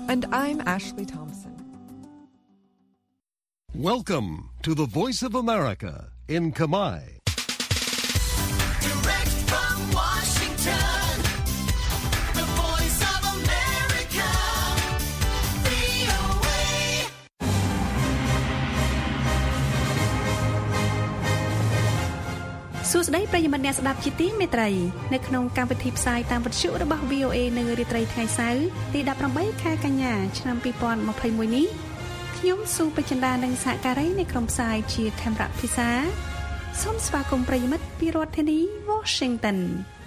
And I'm Ashley Thompson. Welcome to the Voice of America in Khmer. Direct from Washington, the Voice of America, VOA. សួស្តីប្រិយមិត្តអ្នកស្ដាប់ជាទីមេត្រីនៅក្នុងកម្មវិធីផ្សាយតាមវិទ្យុរបស់ VOA នៅរាត្រីថ្ងៃសៅរ៍ទី18ខែកញ្ញាឆ្នាំ2021នេះខ្ញុំស៊ូបចិន្តានិងសហការីនៃក្រុមផ្សាយជាខេមរៈភិសាសូមស្វាគមន៍ប្រិយមិត្តពីរដ្ឋធានី Washington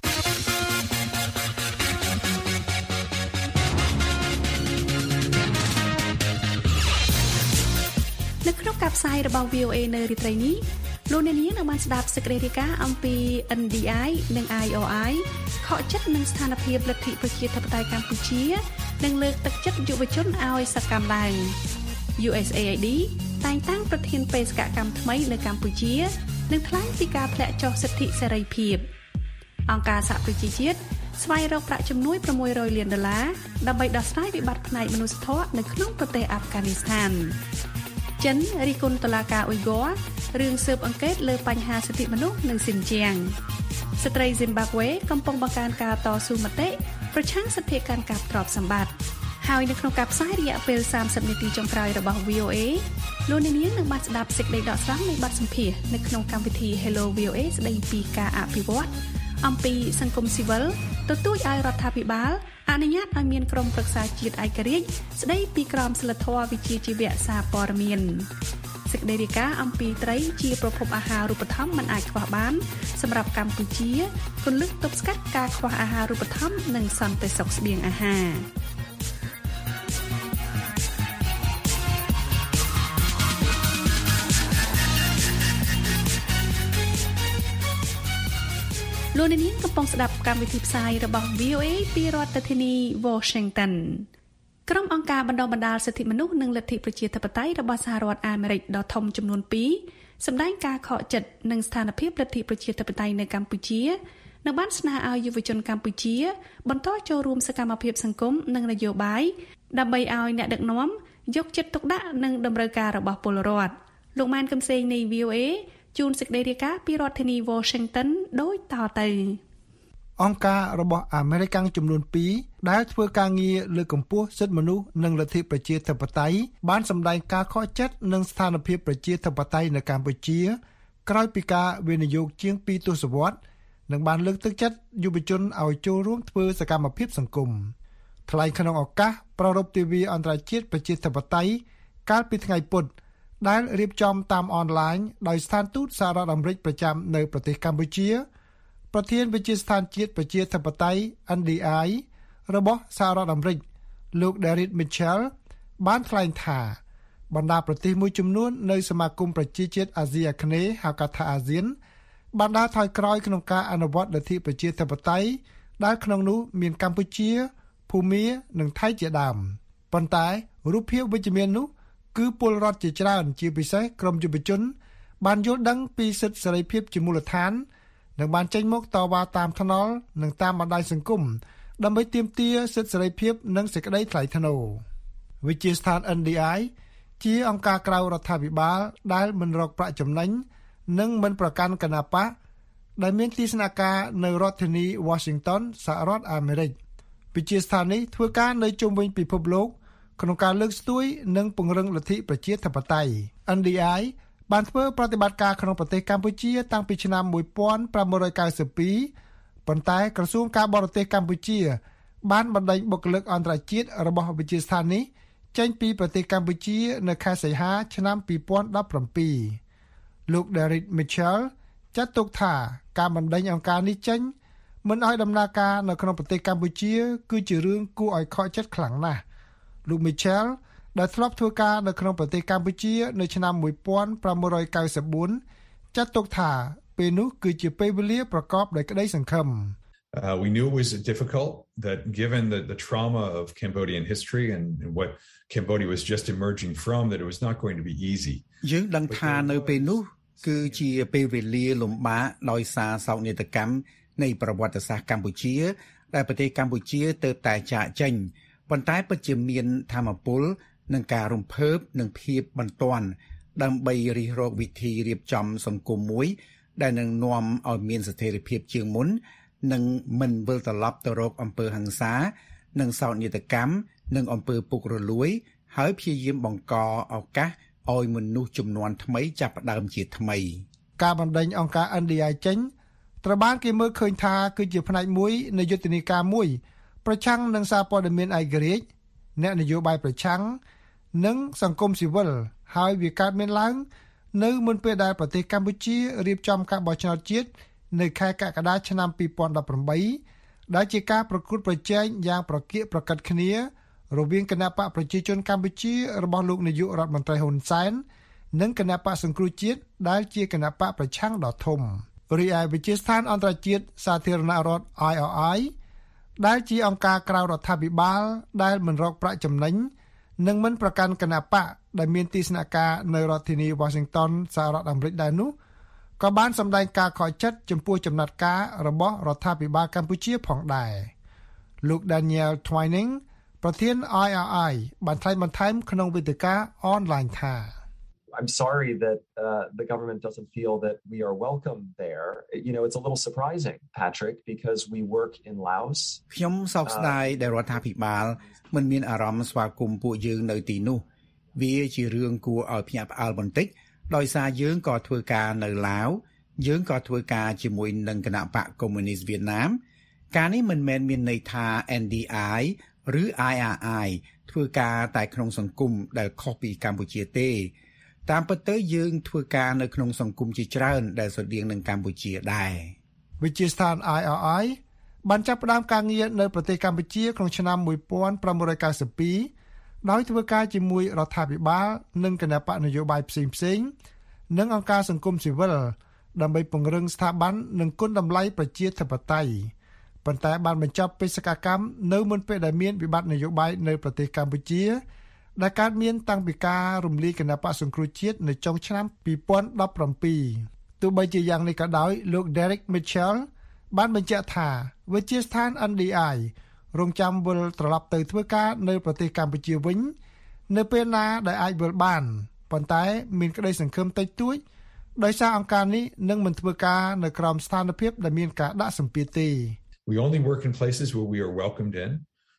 នៅក្នុងការផ្សាយរបស់ VOA នៅរាត្រីនេះលោកអ្នកនាងនឹងបានស្ដាប់សេចក្តីរាយការណ៍អំពី NDI និង IOI ខកចិត្តនឹងស្ថានភាពលទ្ធិប្រជាធិបតេយ្យកម្ពុជានិងលើកទឹកចិត្តយុវជនឲ្យសកម្មឡើង USAID តែងតាំងប្រធានបេសកកម្មថ្មីនៅកម្ពុជានិងថ្លែងពីការធ្លាក់ចុះសិទ្ធិសេរីភាពអង្គការសហប្រជាជាតិស្វែងរកប្រាក់ជំនួយ$600 លានដើម្បីដោះស្រាយវិបត្តិផ្នែកមនុស្សធម៌នៅក្នុងប្រទេសអាហ្វហ្គានីស្ថានចិនរិះគន់តុលាការអ៊ុយហ្គ័ររឿងស៊ើបអង្កេតលើបញ្ហាសិទ្ធិមនុស្សនៅស៊ីនជាងស្ត្រីស៊ីមបាវេកំពុងបង្កើនការតស៊ូមតិប្រឆាំងសិទ្ធិការកាប់ទ្រព្យសម្បត្តិហើយនៅក្នុងការផ្សាយរយៈពេល30នាទីចុងក្រោយរបស់ VOA លោកអ្នកនាងនឹងបានស្ដាប់សេចក្តីដកស្រង់នៃបទសម្ភាសន៍នៅក្នុងកម្មវិធី Hello VOA ស្ដីពីការអភិវឌ្ឍអំពីសង្គមស៊ីវិលទទូចឲ្យរដ្ឋាភិបាលអនុញ្ញាតឲ្យមានក្រុមប្រឹក្សាជាតិឯករាជ្យស្ដីពីក្រមសីលធម៌វិជ្ជាជីវៈសារព័ត៌មានសេចក្តីរាយការណ៍អំពីត្រីជាប្រភពអាហារូបត្ថម្ភមិនអាចខ្វះបានសម្រាប់កម្ពុជាគន្លឹះទប់ស្កាត់ការខ្វះអាហារូបត្ថម្ភនិងសន្តិសុខស្បៀងអាហារលោកនាងកំពុងស្ដាប់កម្មវិធីផ្សាយរបស់ VOA ពីរដ្ឋធានី Washington ក្រុមអង្គការបណ្ដុះបណ្ដាលសិទ្ធិមនុស្សនិងលទ្ធិប្រជាធិបតេយ្យរបស់សហរដ្ឋអាមេរិកដ៏ធំចំនួន2សម្ដែងការខកចិត្តនឹងស្ថានភាពលទ្ធិប្រជាធិបតេយ្យនៅកម្ពុជានិងបានស្នើឲ្យយុវជនកម្ពុជាបន្តចូលរួមសកម្មភាពសង្គមនិងនយោបាយដើម្បីឲ្យអ្នកដឹកនាំយកចិត្តទុកដាក់នឹងតម្រូវការរបស់ពលរដ្ឋលោកម៉ែនកឹមសេងនៃ VOAជួនសេចក្តីរាយការណ៍ពីរដ្ឋធានី Washington ដូចតទៅអង្គការរបស់អាមេរិកចំនួន2ដែលធ្វើការងារលើកកម្ពស់សិទ្ធិមនុស្សនិងលទ្ធិប្រជាធិបតេយ្យបានសម្ដែងការខកចិត្តនឹងស្ថានភាពប្រជាធិបតេយ្យនៅកម្ពុជាក្រោយពីការវិនិយោគជាង2ទសវត្សរ៍និងបានលើកទឹកចិត្តយុវជនឲ្យចូលរួមធ្វើសកម្មភាពសង្គមថ្លែងក្នុងឱកាសប្រារព្ធទិវាអន្តរជាតិប្រជាធិបតេយ្យកាលពីថ្ងៃពុធដែលរៀបចំតាមអនឡាញដោយស្ថានទូតសហរដ្ឋអាមេរិកប្រចាំនៅប្រទេសកម្ពុជាប្រធានវិទ្យាស្ថានជាតិប្រជាធិបតេយ្យ NDI របស់សហរដ្ឋអាមេរិកលោក Derek Mitchell បានថ្លែងថាបណ្ដាប្រទេសមួយចំនួននៅសមាគមប្រជាជាតិអាស៊ីអាគ្នេយ៍ហៅកាត់ថាអាស៊ានបានដើរថយក្រោយក្នុងការអនុវត្តលទ្ធិប្រជាធិបតេយ្យដែលក្នុងនោះមានកម្ពុជាភូមានិងថៃជាដើមប៉ុន្តែរូបភាពវិជ្ជមាននោះគឺពលរដ្ឋជាច្រើនជាពិសេសក្រុមយុវជនបានយល់ដឹងពីសិទ្ធិសេរីភាពជាមូលដ្ឋាននិងបានចេញមកតវ៉ាតាមថ្នល់និងតាមបណ្ដាញសង្គមដើម្បីទាមទារសិទ្ធិសេរីភាពនិងសេចក្តីថ្លៃថ្នូរវិទ្យាស្ថាន NDI ជាអង្គការក្រៅរដ្ឋាភិបាលដែលមិនរកប្រាក់ចំណេញនិងមិនប្រកាន់គណបក្សដែលមានទីស្នាក់ការនៅរដ្ឋធានី Washington សហរដ្ឋអាមេរិកវិទ្យាស្ថាននេះធ្វើការនៅជុំវិញពិភពលោកក្នុងការលើកស្ទួយនិងពង្រឹងលទ្ធិប្រជាធិបតេយ្យ NDI បានធ្វើប្រតិបត្តិការក្នុងប្រទេសកម្ពុជាតាំងពីឆ្នាំ1592ប៉ុន្តែក្រសួងការបរទេសកម្ពុជាបានបណ្ដេញបុគ្គលិកអន្តរជាតិរបស់វិទ្យាស្ថាននេះចេញពីប្រទេសកម្ពុជានៅខែសីហាឆ្នាំ2017លោក Derek Mitchell ចាត់ទុកថាការបណ្ដេញអង្គការនេះចេញមិនឲ្យដំណើរការនៅក្នុងប្រទេសកម្ពុជាគឺជារឿងគួរឲ្យខកចិត្តខ្លាំងណាស់លោក Mitchell ដែលធ្លាប់ធ្វើការនៅក្នុងប្រទេសកម្ពុជានៅឆ្នាំ1594ចាត់ទុកថាពេលនោះគឺជាពេលវេលាប្រកបដោយក្តីសង្ឃឹម We knew it was difficult, that given the trauma of Cambodian history and what Cambodia was just emerging from, that it was not going to be easy. យើងដឹងថានៅពេលនោះគឺជាពេលវេលាលំបាកដោយសារសោកនាដកម្មនៃប្រវត្តិសាស្ត្រកម្ពុជាដែលប្រទេសកម្ពុជាទើបតែចាកចេញប៉ុន្តែពិតជាមានធម្មពលនឹងការរំភើបនិងភាពបន្ទាន់ដើម្បីរិះរកវិធីរៀបចំសង្គមមួយដែលនឹងនាំឲ្យមានស្ថិរភាពជាងមុននិងមិនវិលត្រឡប់ទៅរកអំពើហិង្សានិងសោកនាដកម្មនិងអំពើពុករលួយហើយព្យាយាមបង្កឱកាសឲ្យមនុស្សជំនាន់ថ្មីចាប់ផ្ដើមជាថ្មីការបណ្ដេញអង្គការ NDI ចេញត្រូវបានគេមើលឃើញថាគឺជាផ្នែកមួយនៃយុទ្ធនាការមួយប្រឆាំងនឹងសារព័ត៌មានឯករាជ្យអ្នកនយោបាយប្រឆាំងនិងសង្គមស៊ីវិលហើយវាកើតមានឡើងនៅមុនពេលដែលប្រទេសកម្ពុជារៀបចំការបោះឆ្នោតជាតិនៅខែកក្កដាឆ្នាំ2018ដែលជាការប្រកួតប្រជែងយ៉ាងប្រកៀកប្រកិតគ្នារវាងគណបកប្រជាជនកម្ពុជារបស់លោកនាយករដ្ឋមន្ត្រីហ៊ុនសែននិងគណបកសង្គ្រោះជាតិដែលជាគណបកប្រឆាំងដ៏ធំរីឯវិទ្យាស្ថានអន្តរជាតិសាធារណរដ្ឋ IRI ដែលជាអង្គការក្រៅរដ្ឋាភិបាលដែលមិនរកប្រាក់ចំណេញនិងមិនប្រកាន់គណបកដែលមានទីស្នាក់ការនៅរដ្ឋធានី Washington សហរដ្ឋអាមេរិកដែរនោះក៏បានសម្ដែងការខកចិត្តចំពោះចំណាត់ការរបស់រដ្ឋាភិបាលកម្ពុជាផងដែរលោក Daniel Twining ប្រធាន IRI បានថ្លែងបន្ថែមក្នុងវេទិកាអនឡាញថា I'm sorry that the government doesn't feel that we are welcome there. You know, it's a little surprising, Patrick, because we work in Laos. ខ្ញុំសោកស្ដាយដែលរដ្ឋាភិបាលមិនមានអារម្មណ៍ស្វាគមន៍ពួកយើងនៅទីនោះវាជារឿងគួរឲ្យភ្ញាក់ផ្អើលបន្តិចដោយសារយើងក៏ធ្វើការនៅឡាវយើងក៏ធ្វើការជាមួយនឹងគណបកកុម្មុយនីសវៀតណាមការនេះមិនមែនមានន័យថា NDI ឬ IRI ធ្វើការតែក្នុងសង្គមដែលខុសពីកម្ពុជាទេតាមពិតទៅយើងធ្វើការនៅក្នុងសង្គមជាច្រើនដែលស្រដៀងនឹងកម្ពុជាដែរវិទ្យាស្ថាន IRI បានចាប់ផ្ដើមការងារនៅប្រទេសកម្ពុជាក្នុងឆ្នាំ1992ដោយធ្វើការជាមួយរដ្ឋាភិបាលនិងគណបកនយោបាយផ្សេងៗនិងអង្គការសង្គមស៊ីវិលដើម្បីពង្រឹងស្ថាប័ននិងគុណតម្លៃប្រជាធិបតេយ្យប៉ុន្តែបានបញ្ចប់បេសកកម្មនៅមុនពេលដែលមានវិបត្តិនយោបាយនៅប្រទេសកម្ពុជាដែលកើតមានតាំងពីការរំលាយគណបកសង្គ្រោះជាតិនៅចុងឆ្នាំ2017ទោះបីជាយ៉ាងនេះក៏ដោយលោក Derek Mitchell បានបញ្ជាក់ថាវិទ្យាស្ថាន NDI រងចាំវិលត្រឡប់ទៅធ្វើការនៅប្រទេសកម្ពុជាវិញនៅពេលណាដែលអាចវិលបានប៉ុន្តែមានក្តីសង្ឃឹមតិចតួចដោយសារអង្គការនេះនឹងមិនធ្វើការនៅក្រោមស្ថានភាពដែលមានការដាក់សម្ពាធទេ We only work in places where we are welcomed in.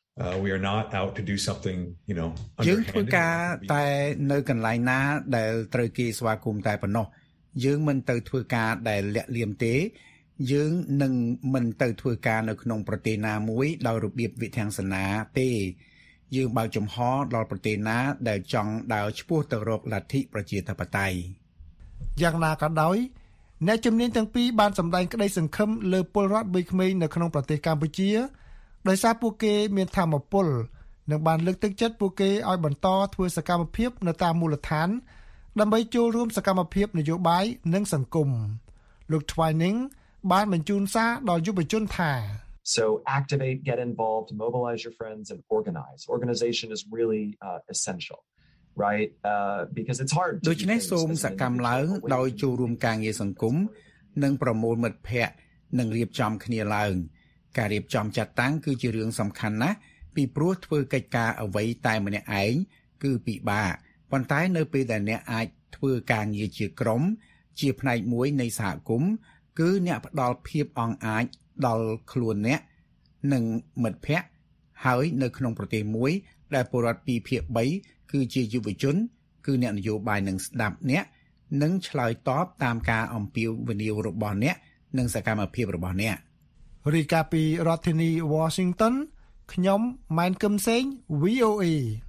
We are not out to do something, you know, underhanded. យើងធ្វើការតែនៅកន្លែងណាដែលត្រូវគេស្វាគមន៍តែប៉ុណ្ណោះយើងមិនទៅធ្វើការដែលលាក់លៀមទេយើងនឹងមិនទៅធ្វើការនៅក្នុងប្រទេសណាមួយដោយរបៀបវិធានណាទេយើងបើកចំហដល់ប្រទេសណាដែលចង់ដើរឆ្ពោះទៅរកលទ្ធិប្រជាធិបតេយ្យយ៉ាងណាក៏ដោយអ្នកជំនាញទាំងពីរបានសម្ដែងក្តីសង្ឃឹមលើពលរដ្ឋវ័យក្មេងនៅក្នុងប្រទេសកម្ពុជាដោយសារពួកគេមានធម៌ពលនិងបានលើកទឹកចិត្តពួកគេឲ្យបន្តធ្វើសកម្មភាពនៅតាមមូលដ្ឋានដើម្បីចូលរួមសកម្មភាពនយោបាយនិងសង្គមលោក Twining បានបញ្ជូនសារដល់យុវជនថា So activate, get involved, mobilize your friends and organize. Organization is really essential, right? Because it's hard. ដូច្នេះសូមសកម្មឡើងដោយចូលរួមការងារសង្គមនិងប្រមូលមិត្តភ័ក្តិនិងរៀបចំគ្នាឡើងការរៀបចំចាត់តាំងគឺជារឿងសំខាន់ណាស់ពីព្រោះធ្វើកិច្ចការអ្វីតែម្នាក់ឯងគឺពិបាកប៉ុន្តែនៅពេលដែលអ្នកអាចធ្វើការងារជាក្រុមជាផ្នែកមួយនៃសហគមន៍គឺអ្នកផ្ដល់ភាពអង់អាចដល់ខ្លួនអ្នកនិងមិត្តភ័ក្តិហើយនៅក្នុងប្រទេសមួយដែលពលរដ្ឋ2ភាគ3គឺជាយុវជនគឺអ្នកនយោបាយនឹងស្ដាប់អ្នកនិងឆ្លើយតបតាមការអំពាវនាវរបស់អ្នកនិងសកម្មភាពរបស់អ្នករីកាពីរដ្ឋធានី Washington ខ្ញុំម៉ែនគឹមសេង VOA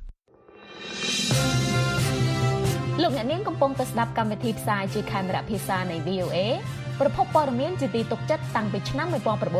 លោកអ្នកនាងកំពុងតែស្ដាប់កម្មវិធីផ្សាយជាខេមរៈភាសានៃ VOA ប្រភពព័ត៌មានជាទីទុកចិត្តតាំងពីឆ្នាំ1955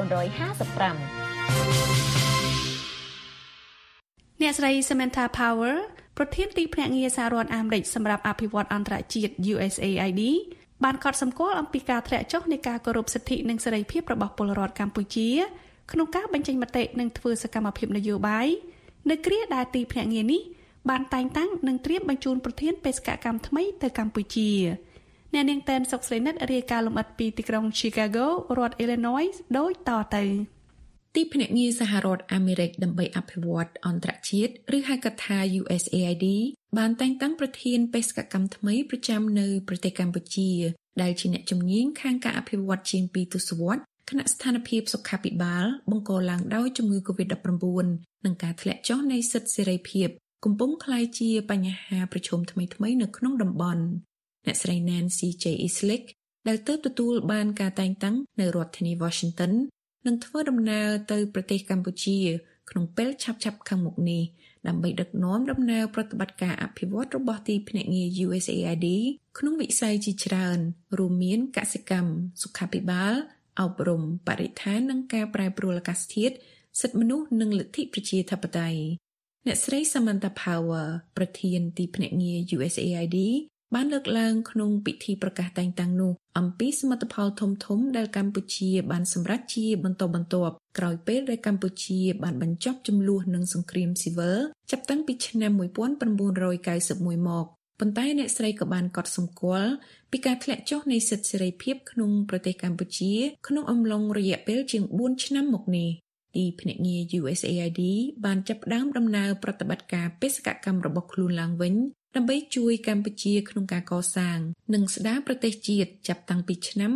អ្នកស្រី Samantha Power ប្រធានទីភ្នាក់ងារសហរដ្ឋអាមេរិកសម្រាប់អភិវឌ្ឍអន្តរជាតិ USAID បានកត់សម្គាល់អំពីការធ្លាក់ចុះនៃការគោរពសិទ្ធិនិងសេរីភាពរបស់ពលរដ្ឋកម្ពុជាក្នុងការបញ្ចេញមតិនិងធ្វើសកម្មភាពនយោបាយនៅគ្រាដែលទីភ្នាក់ងារនេះបានតែងតាំងនិងត្រៀមបញ្ជូនប្រធានបេសកកម្មថ្មីទៅកម្ពុជាអ្នកនាងតែនសុកស្រីនិតរាយការណ៍លម្អិតពីទីក្រុង Chicago រដ្ឋ Illinois ដូចតទៅទីភ្នាក់ងារសហរដ្ឋអាមេរិកដើម្បីអភិវឌ្ឍអន្តរជាតិឬហៅកាត់ថា USAID បានតែងតាំងប្រធានបេសកកម្មថ្មីប្រចាំនៅប្រទេសកម្ពុជាដែលជាអ្នកជំនាញខាងការអភិវឌ្ឍជាង2ទសវត្សរ៍គណៈស្ថានភាពសុខាភិបាលបង្កឡើងដោយជំងឺ COVID-19 និងការធ្លាក់ចុះនៃសិទ្ធិសេរីភាពកំពុងក្លាយជាបញ្ហាប្រឈមថ្មីៗនៅក្នុងតំបន់អ្នកស្រី Nancy J. Islick ដែលទើបទទួលបានការតែងតាំងនៅរដ្ឋធានី Washington នឹងធ្វើដំណើរទៅប្រទេសកម្ពុជាក្នុងពេលឆាប់ៗខាងមុខនេះដើម្បីដឹកនាំដំណើរប្រតិបត្តិការអភិវឌ្ឍរបស់ទីភ្នាក់ងារ USAID ក្នុងវិស័យជាច្រើនរួមមានកសិកម្មសុខាភិបាលអប់រំបរិស្ថាននិងការប្រែប្រួលអាកាសធាតុសិទ្ធិមនុស្សនិងលទ្ធិប្រជាធិបតេយ្យអ្នកស្រី Samantha Power ប្រធានទីភ្នាក់ងារ USAID បានលើកឡើងក្នុងពិធីប្រកាសតែងតាំងនោះអំពីសមិទ្ធផលធំៗដែលកម្ពុជាបានសម្រេចជាបន្តបន្ទាប់ក្រោយពេលដែលកម្ពុជាបានបញ្ចប់ជម្លោះនិងសង្គ្រាមស៊ីវិលចាប់តាំងពីឆ្នាំ1991មកប៉ុន្តែអ្នកស្រីក៏បានកត់សម្គាល់ពីការធ្លាក់ចុះនៃសិទ្ធិសេរីភាពក្នុងប្រទេសកម្ពុជាក្នុងអំឡុងរយៈពេលជាង4ឆ្នាំមកនេះទីភ្នាក់ងារ USAID បានចាប់ផ្ដើមដំណើរប្រតិបត្តិការបេសកកម្មរបស់ខ្លួនឡើងវិញដើម្បីជួយកម្ពុជាក្នុងការកសាងនិងស្ដារប្រទេសជាតិចាប់តាំងពីឆ្នាំ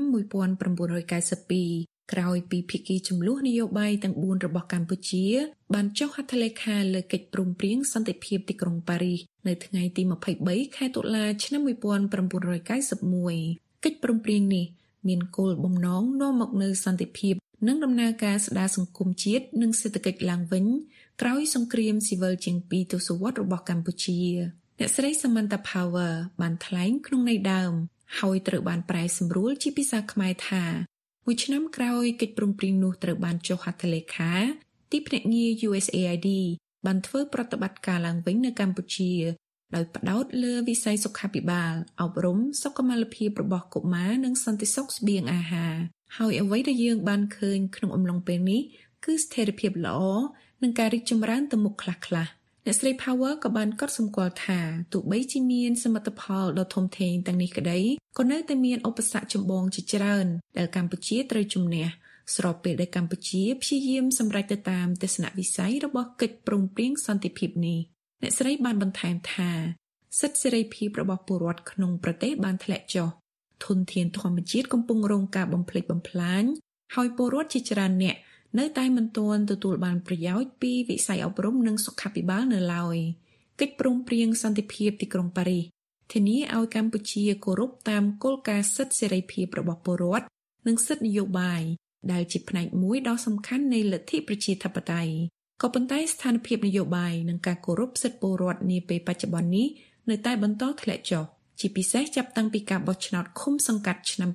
1992ក្រោយពីភាគីជម្លោះនយោបាយទាំង4របស់កម្ពុជាបានចុះហត្ថលេខាលើកិច្ចព្រមព្រៀងសន្តិភាពទីក្រុងប៉ារីសនៅថ្ងៃទី23ខែតុលាឆ្នាំ1991កិច្ចព្រមព្រៀងនេះមានគោលបំណងនាំមកនូវសន្តិភាពនិងដំណើរការស្ដារសង្គមជាតិនិងសេដ្ឋកិច្ចឡើងវិញក្រោយសង្គ្រាមស៊ីវិលជាង2ទសវត្សរ៍របស់កម្ពុជាអ្នកស្រី Samantha Power បានថ្លែងក្នុងន័យដើមហើយត្រូវបានប្រែសម្រួលជាភាសាខ្មែរថាមួយឆ្នាំក្រោយកិច្ចព្រមព្រៀងនោះត្រូវបានចុះហត្ថលេខាទីភ្នាក់ងារ USAID បានធ្វើប្រតិបត្តិការឡើងវិញនៅកម្ពុជាដោយផ្ដោតលើវិស័យសុខាភិបាលអប់រំសុខុមាលភាពរបស់កុមារនិងសន្តិសុខស្បៀងអាហារហើយអ្វីដែលយើងបានឃើញក្នុងអំឡុងពេលនេះគឺស្ថិរភាពល្អនិងការរីកចម្រើនទៅមុខខ្លះៗអ្នកស្រី Power ក៏បានកត់សម្គាល់ថាទោះបីជាមានសមិទ្ធផលដ៏ធំធេងទាំងនេះក្តីក៏នៅតែមានឧបសគ្គចម្បងជាច្រើនដែលកម្ពុជាត្រូវជំនះស្របពេលដែលកម្ពុជាព្យាយាមសម្រេចទៅតាមទស្សនវិស័យរបស់កិច្ចព្រមព្រៀងសន្តិភាពនេះអ្នកស្រីបានបន្ថែមថាសិទ្ធិសេរីភាពរបស់ពលរដ្ឋក្នុងប្រទេសបានធ្លាក់ចុះធនធានធម្មជាតិកំពុងរងការបំផ្លិចបំផ្លាញហើយពលរដ្ឋជាច្រើនអ្នកនៅតែមិនទាន់ទទួលបានប្រយោជន៍ពីវិស័យអប់រំនិងសុខាភិបាលនៅឡើយកិច្ចព្រមព្រៀងសន្តិភាពទីក្រុងប៉ារីសធានាឲ្យកម្ពុជាគោរពតាមគោលការណ៍សិទ្ធិសេរីភាពរបស់ពលរដ្ឋនិងសិទ្ធិនយោបាយដែលជាផ្នែកមួយដ៏សំខាន់នៃលទ្ធិប្រជាធិបតេយ្យក៏ប៉ុន្តែស្ថានភាពនយោបាយនិងការគោរពសិទ្ធិពលរដ្ឋនាពេលបច្ចុប្បន្ននេះនៅតែបន្តធ្លាក់ចុះជាពិសេសចាប់តាំងពីការបោះឆ្នោតឃុំសង្កាត់ឆ្នាំ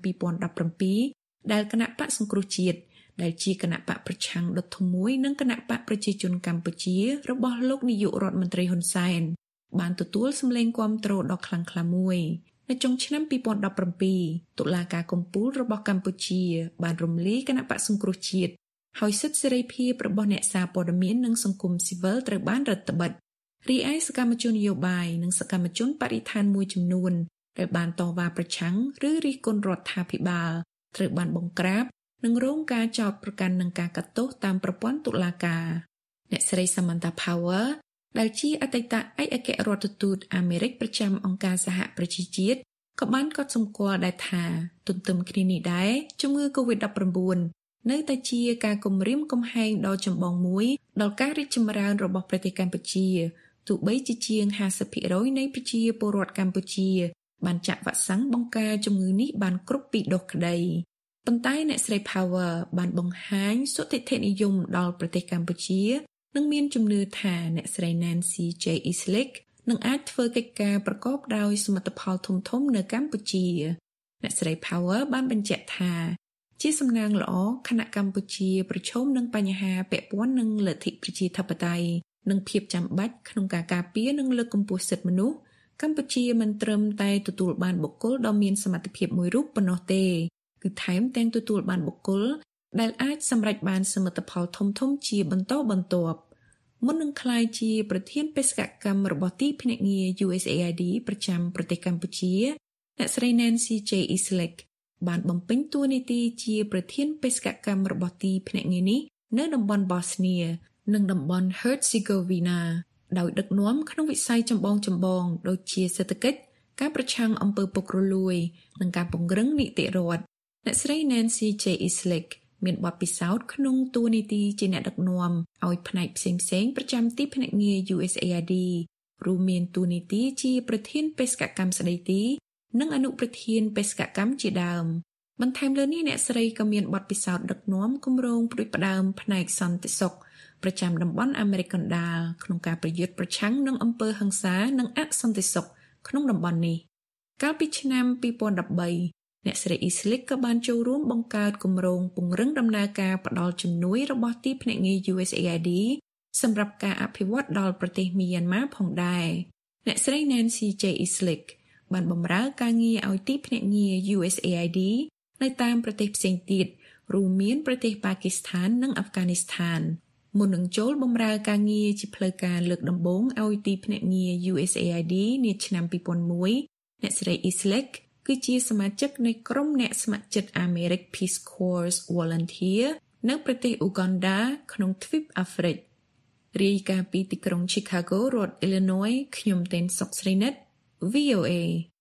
2017ដែលគណៈបកសង្គ្រោះជាតិដែលជាគណៈបកប្រឆាំងដ៏ធំមួយនិងគណៈបកប្រជាជនកម្ពុជារបស់លោកនាយករដ្ឋមន្ត្រីហ៊ុនសែនបានទទួលសម្លេងគាំទ្រដ៏ខ្លាំងក្លាមួយនៅចុងឆ្នាំ2017តុលាការកំពូលរបស់កម្ពុជាបានរំលាយគណៈបកសង្គ្រោះជាតិហើយសិទ្ធិសេរីភាពរបស់អ្នកសារព័ត៌មាននិងសង្គមស៊ីវិលត្រូវបានរឹតបន្តឹងរីឯសកម្មជននយោបាយនិងសកម្មជនបរិស្ថានមួយចំនួនដែលបានតវ៉ាប្រឆាំងឬរិះគន់រដ្ឋាភិបាលត្រូវបានបង្ក្រាបនិងរងការចោទប្រកាន់នឹងការកាត់ទោសតាមប្រព័ន្ធតុលាការអ្នកស្រី Samantha Power ដែលជាអតីតឯកអគ្គរដ្ឋទូតអាមេរិកប្រចាំអង្គការសហប្រជាជាតិក៏បានកត់សម្គាល់ដែរថាទន្ទឹមគ្នានេះដែរជំងឺ COVID-19 នៅតែជាការគំរាមកំហែងដ៏ចម្បងមួយដល់ការរីកចម្រើនរបស់ប្រទេសកម្ពុជាទោះបីជាង 50% នៃប្រជាពលរដ្ឋកម្ពុជាបានចាក់វ៉ាក់សាំងបង្ការជំងឺនេះបានគ្រប់2ដូសក្តីប៉ុន្តែអ្នកស្រី Power បានបង្ហាញសុទិដ្ឋិនិយមដល់ប្រទេសកម្ពុជានិងមានជំនឿថាអ្នកស្រី Nancy J. Islick នឹងអាចធ្វើកិច្ចការប្រកបដោយសមិទ្ធផលធំៗនៅកម្ពុជាអ្នកស្រី Power បានបញ្ជាក់ថាជាសំណាងល្អគណៈកម្ពុជាប្រឈមនឹងបញ្ហាពាក់ព័ន្ធនឹងលទ្ធិប្រជាធិបតេយ្យនិងភាពចាំបាច់ក្នុងការការពារនិងលើកកម្ពស់សិទ្ធិមនុស្សកម្ពុជាមិនត្រឹមតែទទួលបានបុគ្គលដ៏មានសមត្ថភាពមួយរូបប៉ុណ្ណោះទេគឺថែមទាំងទទួលបានបុគ្គលដែលអាចសម្រេចបានសមិទ្ធផលធំៗជាបន្តបន្ទាប់មុននឹងក្លាយជាប្រធានបេសកកម្មរបស់ទីភ្នាក់ងារ USAID ប្រចាំប្រទេសកម្ពុជាអ្នកស្រី Nancy J. Islick បានបំពេញតួនាទីជាប្រធានបេសកកម្មរបស់ទីភ្នាក់ងារនេះនៅតំបន់ Bosnia និងតំបន់ Herzegovina ដោយដឹកនាំក្នុងវិស័យចម្បងដូចជាសេដ្ឋកិច្ចការប្រឆាំងអំពើពុករលួយនិងការពង្រឹងនីតិរដ្ឋអ្នកស្រី Nancy J. Islik មានបទពិសោធន៍ក្នុងតួនាទីជាអ្នកដឹកនាំឲ្យផ្នែកផ្សេងៗប្រចាំទីភ្នាក់ងារ USAID រួមមានតួនាទីជាប្រធានបេសកកម្មស្ដីទីនិងអនុប្រធានបេសកកម្មជាដើមបន្ថែមលើនេះអ្នកស្រីក៏មានបទពិសោធន៍ដឹកនាំគម្រោងផ្ដួចផ្ដើមផ្នែកសន្តិសុខប្រចាំតំបន់អាមេរិកកណ្ដាលក្នុងការប្រយុទ្ធប្រឆាំងនឹងអំពើហិង្សានិងអសន្តិសុខក្នុងតំបន់នេះកាលពីឆ្នាំ2013អ្នកស្រី Islik ក៏បានចូលរួមបង្កើតគម្រោងពង្រឹងដំណើរការផ្តល់ជំនួយរបស់ទីភ្នាក់ងារ USAID សម្រាប់ការអភិវឌ្ឍដល់ប្រទេសមីយ៉ាន់ម៉ាផងដែរអ្នកស្រី Nancy J. Islik បានបម្រើការងារឲ្យទីភ្នាក់ងារ USAID នៅតាមប្រទេសផ្សេងទៀតរួមមានប្រទេសប៉ាគីស្ថាននិងអាហ្វហ្គានីស្ថានមុននឹងចូលបម្រើការងារជាផ្លូវការលើកដំបូងឲ្យទីភ្នាក់ងារ USAID នាឆ្នាំ2001អ្នកស្រី Islik គឺជាសមាជិកនៃក្រុមអ្នកស្ម័គ្រចិត្ត American Peace Corps Volunteer នៅប្រទេសអ៊ូហ្គណ្ដាក្នុងទ្វីបអាហ្វ្រិករាយការណ៍ពីទីក្រុង Chicago រដ្ឋ Illinois ខ្ញុំតេនសុកស្រីនិត VOA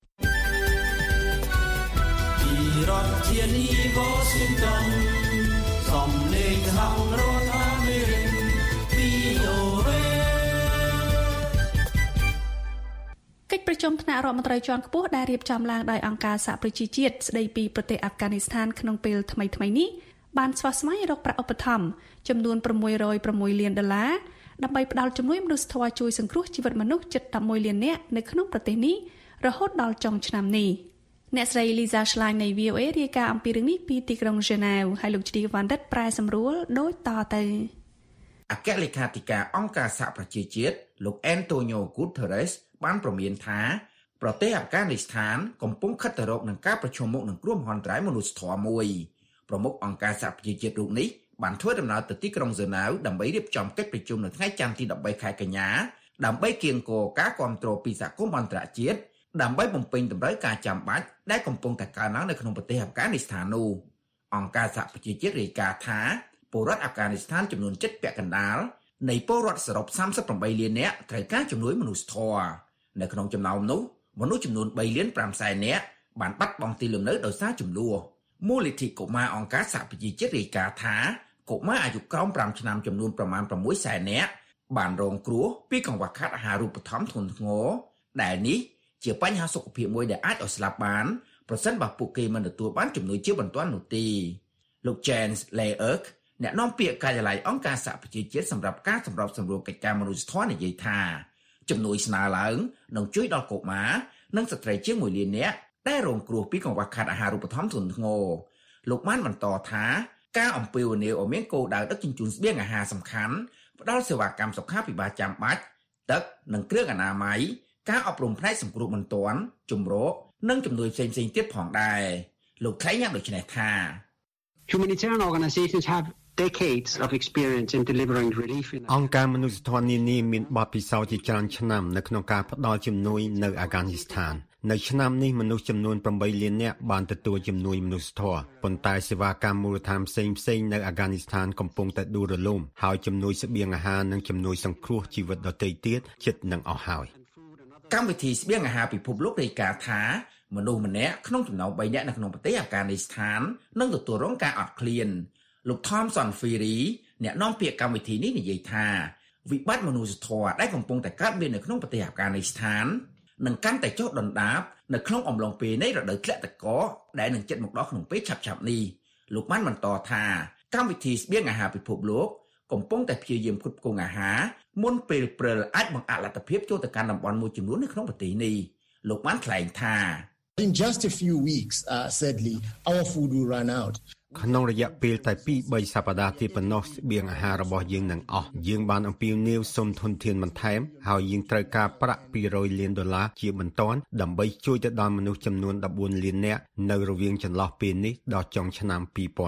ពីរដ្ឋធានី Washington សំឡេងហៅរដ្ឋអាមេរិក VOA កិច្ចប្រជុំថ្នាក់រដ្ឋមន្ត្រីជាន់ខ្ពស់ដែលរៀបចំឡើងដោយអង្គការសហប្រជាជាតិស្ដីពីប្រទេសអាហ្វហ្គានីស្ថានក្នុងពេលថ្មីៗនេះបានស្វាស្វែងរកប្រាក់ឧបត្ថម្ភចំនួន$606 លានដើម្បីផ្តល់ជំនួយមនុស្សធម៌ជួយសង្គ្រោះជីវិតមនុស្សជិត11លាននាក់នៅក្នុងប្រទេសនេះរហូតដល់ចុងឆ្នាំនេះអ្នកស្រី Lisa Schlein នៃ VOA រាយការណ៍អំពីរឿងនេះពីទីក្រុង Geneva ហើយលោកជ្រីវ៉ាន់ឌិតប្រែសម្រួលដូចតទៅអគ្គលេខាធិការអង្គការសហប្រជាជាតិលោក Antonio Guterres បានព្រមានថាប្រទេសអាហ្វហ្គានីស្ថានកំពុងខិតទៅរកនឹងការប្រឈមមុខនឹងគ្រោះមហន្តរាយមនុស្សធម៌មួយប្រមុខអង្គការសហប្រជាជាតិរូបនេះបានធ្វើដំណើរទៅទីក្រុងហ្សឺណែវដើម្បីរៀបចំកិច្ចប្រជុំនៅថ្ងៃច័ន្ទទី13ខែកញ្ញាដើម្បីគៀងគរការគាំទ្រពីសហគមន៍អន្តរជាតិដើម្បីបំពេញតម្រូវការចាំបាច់ដែលកំពុងតែកើនឡើងនៅក្នុងប្រទេសអាហ្វហ្គានីស្ថាននោះអង្គការសហប្រជាជាតិរាយការណ៍ថាពលរដ្ឋអាហ្វហ្គានីស្ថានចំនួន7ពាក់កណ្ដាលនៃពលរដ្ឋសរុប38លាននាក់ត្រូវការជំនួយមនុស្សធម៌នៅក្នុងចំណោមនោះមនុស្សចំនួន3លាន5សែននាក់បានបាត់បង់ទីលំនៅដោយសារជម្លោះមូលនិធិកុមារអង្គការសហប្រជាជាតិរាយការណ៍ថាកុមារអាយុក្រោម5ឆ្នាំចំនួនប្រមាណ6សែននាក់បានរងគ្រោះពីកង្វះខាតអាហារូបត្ថម្ភធ្ងន់ធ្ងរដែលនេះជាបញ្ហាសុខភាពមួយដែលអាចឲ្យស្លាប់បានប្រសិនបើពួកគេមិនទទួលបានជំនួយជាបន្ទាន់នោះទេលោក Jens Leerk អ្នកនាំពាក្យការិយាល័យអង្គការសហប្រជាជាតិសម្រាប់ការសម្របសម្រួលកិច្ចការមនុស្សធម៌និយាយថាជំនួយស្នើឡើងនឹងជួយដល់កុមារនិងស្ត្រីជាង1លាននាក់ដែលរងគ្រោះពីកង្វះខាតអាហារូបត្ថម្ភធ្ងន់ធ្ងរលោកបានបន្តថាការអំពាវនាវឲ្យមានគោលដៅដឹកជញ្ជូនស្បៀងអាហារសំខាន់ផ្ដល់សេវាកម្មសុខាភិបាលចាំបាច់ទឹកនិងគ្រឿងអនាម័យការអប់រំផ្នែកសង្គ្រោះបន្ទាន់ជំរកនិងជំនួយផ្សេងៗទៀតផងដែរលោកថ្លែងយ៉ាងដូចនេះថា Humanitarian organizations have decades of experience in delivering relief in អង្គការមនុស្សធម៌នានាមានបទពិសោធន៍ជាច្រើនឆ្នាំនៅក្នុងការផ្តល់ជំនួយនៅអាហ្វហ្គានីស្ថាននៅឆ្នាំនេះមនុស្សចំនួន8លាននាក់បានទទួលជំនួយមនុស្សធម៌ប៉ុន្តែសេវាកម្មមូលដ្ឋានផ្សេងៗនៅអាហ្វហ្គានីស្ថានកំពុងតែដួលរលំហើយជំនួយស្បៀងអាហារនិងជំនួយសង្គ្រោះជីវិតដទៃទៀតជិតនឹងអស់ហើយកម្មវិធីស្បៀងអាហារពិភពលោករាយការណ៍ថាមនុស្សម្នាក់ក្នុងចំណោម3នាក់នៅក្នុងប្រទេសអាហ្វហ្គានីស្ថាននឹងទទួលរងការអត់ឃ្លានលោក Thomson Feri អ្នកនាំពាក្យកម្មវិធីនេះនិយាយថាវិបត្តិមនុស្សធម៌ដែលកំពុងតែកើតមាននៅក្នុងប្រទេសអាហ្វហ្គានីស្ថាននឹងកាន់តែចុះដុនដាបនៅក្នុងអំឡុងពេលនៃរដូវធ្លាក់ទឹកកកដែលនឹងជិតមកដល់ក្នុងពេលឆាប់ៗនេះលោកបានបន្តថាកម្មវិធីស្បៀងអាហារពិភពលោកកំពុងតែព្យាយាមផ្គត់ផ្គង់អាហារមុនពេលព្រិលអាចបង្អាក់លទ្ធភាពចូលទៅកាន់តំបន់មួយចំនួននៅក្នុងប្រទេសនេះលោកបានថ្លែងថា In just a few weeks, sadly, our food will run out. ក្នុងរយៈពេលតែ 2-3 សប្តាហ៍ទៀតប៉ុណ្ណោះស្បៀងអាហាររបស់យើងនឹងអស់យើងបានអំពាវនាវសុំធនធានបន្ថែមហើយយើងត្រូវការប្រាក់$200លានជាបន្ទាន់ដើម្បីជួយទៅដល់មនុស្សចំនួន14លាននាក់នៅរវាងចន្លោះពេលនេះដល់ចុងឆ្នាំ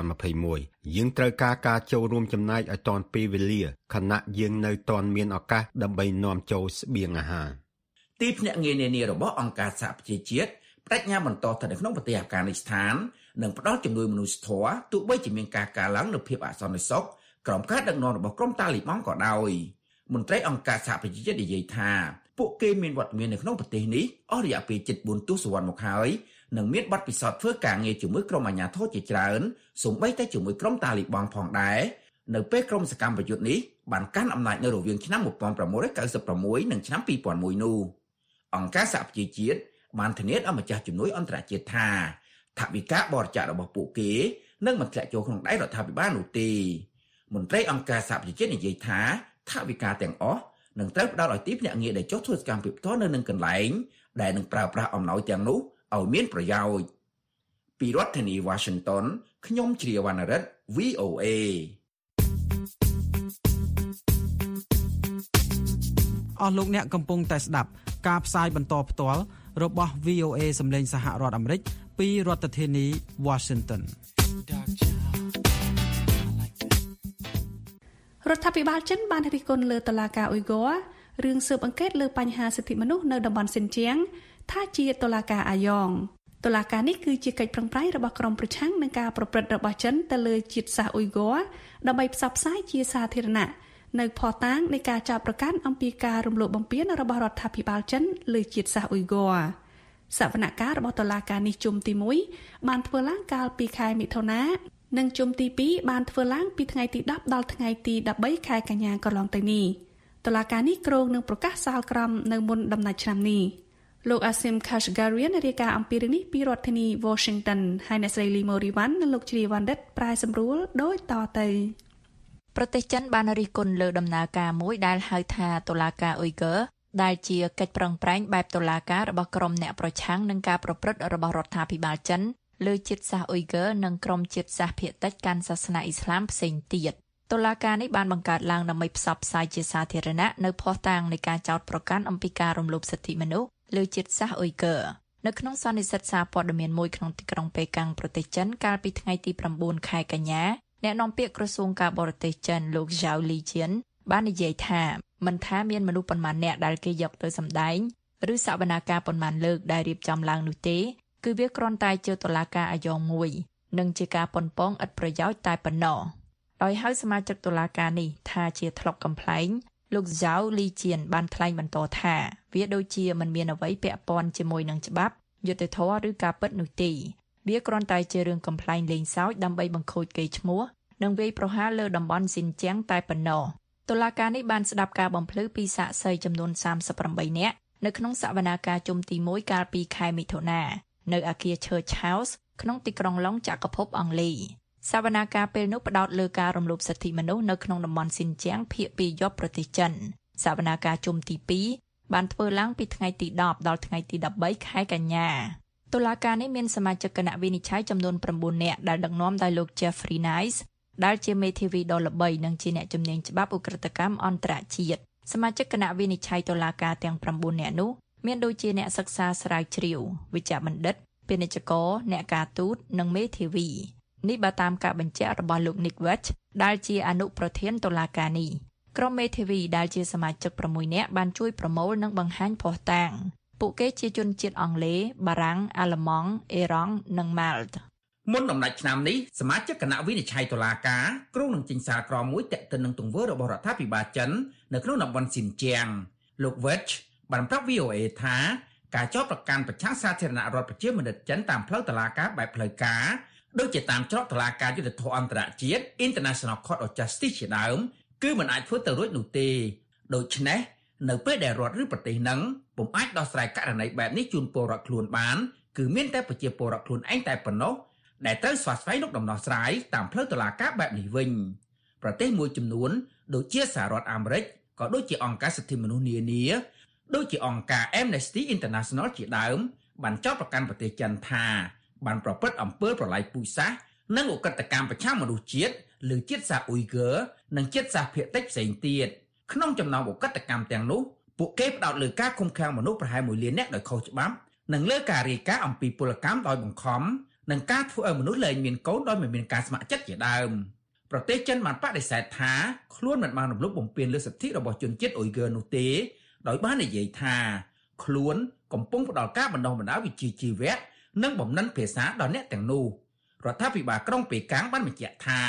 2021យើងត្រូវការចូលរួមចំណែកឲ្យទាន់ពេលវេលាខណៈយើងនៅទាន់មានឱកាសដើម្បីនាំចូលស្បៀងអាហារទីភ្នាក់ងារនានារបស់អង្គការសហប្រជាជាតិបដិញ្ញាបន្តទៅនៅក្នុងប្រទេសអាហ្វហ្គានីស្ថាននិងផ្ដល់ជំនួយមនុស្សធម៌ទោះបីជាមានការកើនឡើងនូវភាពអសន្តិសុខក្រោមការដឹកនាំរបស់ក្រុមតាលីបង់ក៏ដោយមន្ត្រីអង្គការសហប្រជាជាតិនិយាយថាពួកគេមានវត្តមាននៅក្នុងប្រទេសនេះអស់រយៈពេល74ទសវត្សរ៍មកហើយនិងមានបទពិសោធន៍ធ្វើការងារជាមួយក្រុមអាជ្ញាធរជាច្រើនសូម្បីតែជាមួយក្រុមតាលីបង់ផងដែរនៅពេលក្រុមសកម្មប្រយុទ្ធនេះបានកាន់អំណាចនៅរវាងឆ្នាំ1996និងឆ្នាំ2001នោះអង្គការសហប្រជាជាតិបានធានាដល់ម្ចាស់ជំនួយអន្តរជាតិថាថវិកាបរិច្ចាគរបស់ពួកគេនឹងមិនធ្លាក់ចូលក្នុងដៃរដ្ឋាភិបាលនោះទេមន្ត្រីអង្គការសហប្រជាជាតិនិយាយថាថវិកាទាំងអស់នឹងត្រូវផ្ដល់ឲ្យទីភ្នាក់ងារដែលចុះធ្វើសកម្មភាពផ្ទាល់នៅនឹងកន្លែងដែលនឹងប្រើប្រាស់អំណោយទាំងនោះឲ្យមានប្រយោជន៍ពីរដ្ឋធានី Washington ខ្ញុំជ្រាវណ្ណរិទ្ធ VOA អស់លោកអ្នកកំពុងតែស្ដាប់ការផ្សាយបន្តផ្ទាល់របស់ VOA សម្លេងសហរដ្ឋអាមេរិកពីរដ្ឋធានី Washington រដ្ឋាភិបាលចិនបានរិះគន់លើតុលាការអ៊ុយហ្គ័ររឿងស៊ើបអង្កេតលើបញ្ហាសិទ្ធិមនុស្សនៅតំបន់ស៊ីនជៀងថាជាតុលាការអាយ៉ងតុលាការនេះគឺជាកិច្ចប្រឹងប្រែងរបស់ក្រុមប្រឆាំងនឹងការប្រព្រឹត្តរបស់ចិនទៅលើជាតិសាសន៍អ៊ុយហ្គ័រដើម្បីផ្សព្វផ្សាយជាសាធារណៈនៅភស្តុតាងនៃការចោទប្រកាន់អំពីការរំលោភបំពានរបស់រដ្ឋាភិបាលចិនលើជាតិសាសន៍អ៊ុយហ្គ័រសវនកម្មរបស់តុលាការនេះជុំទី1បានធ្វើឡើងកាលពីខែមិថុនានិងជុំទី2បានធ្វើឡើងពីថ្ងៃទី10ដល់ថ្ងៃទី13ខែកញ្ញាកន្លងទៅនេះតុលាការនេះគ្រោងនឹងប្រកាសសាលក្រមនៅមុនដំណាច់ឆ្នាំនេះលោកអាស៊ីម Khashgarian រាយការណ៍អំពីរឿងនេះពីរដ្ឋធានី Washington ហើយអ្នកស្រី Limo Riwan និងលោកជ្រាវណ្ឌិតប្រែសម្រួលដូចតទៅប្រទេសចិនបានរិះគន់លើដំណើរការមួយដែលហៅថាតុលាការអ៊ុយហ្គ័រដែលជាកិច្ចប្រឹងប្រែងបែបតុលាការរបស់ក្រុមអ្នកប្រឆាំងនឹងការប្រព្រឹត្តរបស់រដ្ឋាភិបាលចិនលើជាតិសាសន៍អ៊ុយហ្គ័រនិងក្រុមជាតិសាសន៍ភាគតិចកាន់សាសនាអ៊ីស្លាមផ្សេងទៀតតុលាការនេះបានបង្កើតឡើងដើម្បីផ្សព្វផ្សាយជាសាធារណៈនៅភស្តុតាងនៃការចោទប្រកាន់អំពីការរំលោភសិទ្ធិមនុស្សលើជាតិសាសន៍អ៊ុយហ្គ័រនៅក្នុងសន្និសីទសារព័ត៌មានមួយក្នុងទីក្រុងប៉េកាំងប្រទេសចិនកាលពីថ្ងៃទី9ខែកញ្ញាអ្នកនាំពាក្យក្រសួងការបរទេសចិនលោក Zhao Lijian បាននិយាយថាមិនថាមានមនុស្សប៉ុន្មានអ្នកដែលគេយកទៅសម្ដែងឬសវនាការប៉ុន្មានលើកដែលរៀបចំឡើងនោះទេគឺវាគ្រាន់តែជាតុលាការអាយ៉ងមួយនិងជាការប៉ុនប៉ងឥតប្រយោជន៍តែប៉ុណ្ណោះដោយហៅសមាជិកតុលាការនេះថាជាធ្លុកកំប្លែងលោក Zhao Lijian បានថ្លែងបន្តថាវាដូចជាមិនមានអ្វីពាក់ព័ន្ធជាមួយនឹងច្បាប់យុត្តិធម៌ឬការពិតនោះទេវាគ្រាន់តែជារឿងកំប្លែងលេងសើចដើម្បីបង្ខូចកេរ្តិ៍ឈ្មោះនិងវាយប្រហារលើតំបន់ស៊ីនជៀងតែប៉ុណ្ណោះតុលាការនេះបានស្ដាប់ការបំភ្លឺពីសាក្សីចំនួន38នាក់នៅក្នុងសវនាការជុំទី1កាលពីខែមិថុនានៅអគារ Church House ក្នុងទីក្រុងឡុងចក្រភពអង់គ្លេសសវនាការពេលនោះផ្ដោតលើការរំលោភសិទ្ធិមនុស្សនៅក្នុងតំបន់ស៊ីនជៀងភាគពីយប់ប្រទេសចិនសវនាការជុំទី2បានធ្វើឡើងពីថ្ងៃទី10ដល់ថ្ងៃទី13ខែកញ្ញាតុលាការនេះមានសមាជិកគណៈវិនិច្ឆ័យចំនួន9នាក់ដែលដឹកនាំដោយលោក Jeffrey Nice ដែលជាមេធាវីដ៏ល្បីនិងជាអ្នកជំនាញច្បាប់ឧក្រិដ្ឋកម្មអន្តរជាតិសមាជិកគណៈវិនិច្ឆ័យតុលាការទាំង9នាក់នោះមានដូចជាអ្នកសិក្សាស្រាវជ្រាវវិជ្ជបណ្ឌិតពាណិជ្ជករអ្នកការទូតនិងមេធាវីនេះបើតាមការបញ្ជាក់របស់លោក Nick Welch ដែលជាអនុប្រធានតុលាការនេះក្រុមមេធាវីដែលជាសមាជិក6នាក់បានជួយប្រមូលនិងបង្ហាញភស្តុតាងពួកគេជាជនជាតិអង់គ្លេសបារាំងអាល្លឺម៉ង់អេរ៉ង់និងម៉ាល់តមុនដំណាច់ឆ្នាំនេះសមាជិកគណៈវិនិច្ឆ័យតុលាការគ្រោងនឹងចេញសារក្រមមួយទាក់ទិននឹងទង្វើរបស់រដ្ឋាភិបាលចិននៅក្នុងតំបន់ស៊ីនជៀងលោក Welch បានប្រាប់ VOA ថាការចោទប្រកាន់ប្រឆាំងសាធារណរដ្ឋប្រជាមានិតចិនតាមផ្លូវតុលាការបែបផ្លូវការដូចជាតាមច្រកតុលាការយុត្តិធម៌អន្តរជាតិ International Court of Justice ជាដើមគឺមិនអាចធ្វើទៅរួចនោះទេដូច្នេះនៅពេលដែលរដ្ឋឬប្រទេសនឹងពុំអាចដោះស្រាយករណីបែបនេះជូនពលរដ្ឋខ្លួនបានគឺមានតែប្រជាពលរដ្ឋខ្លួនឯងតែប៉ុណ្ណោះដែលត្រូវស្វាស្វែងរកដំណោះស្រាយតាមផ្លូវតុលាការបែបនេះវិញប្រទេសមួយចំនួនដូចជាសហរដ្ឋអាមេរិកក៏ដូចជាអង្គការសិទ្ធិមនុស្សនានាដូចជាអង្គការ Amnesty International ជាដើមបានចោទប្រកាន់ប្រទេសចិនថាបានប្រព្រឹត្តអំពើប្រល័យពូជសាសន៍និងឧក្រិដ្ឋកម្មប្រឆាំងមនុស្សជាតិលើជាតិសាសន៍អ៊ុយហ្គើនិងជាតិសាសន៍ភាគតិចផ្សេងទៀតក្នុងចំណោមឧក្រិដ្ឋកម្មទាំងនោះពួកគេផ្ដោតលើការឃុំឃាំងមនុស្សប្រហែល1លាននាក់ដោយខុសច្បាប់និងលើការរាយការណ៍អំពីពលកម្មដោយបង្ខំនិងការធ្វើឲ្យមនុស្សលែងមានកូនដោយមិនមានការស្ម័គ្រចិត្តជាដើមប្រទេសចិនបានបដិសេធថាខ្លួនមិនបានរំលោភបំពានលើសិទ្ធិរបស់ជនជាតិអ៊ុយហ្គើនោះទេដោយបាននិយាយថាខ្លួនកំពុងផ្ដល់ការបណ្ដុះបណ្ដាលវិជ្ជាជីវៈនិងបំណិនភាសាដល់អ្នកទាំងនោះរដ្ឋាភិបាលក្រុងប៉េកាំងបានបញ្ជាក់ថា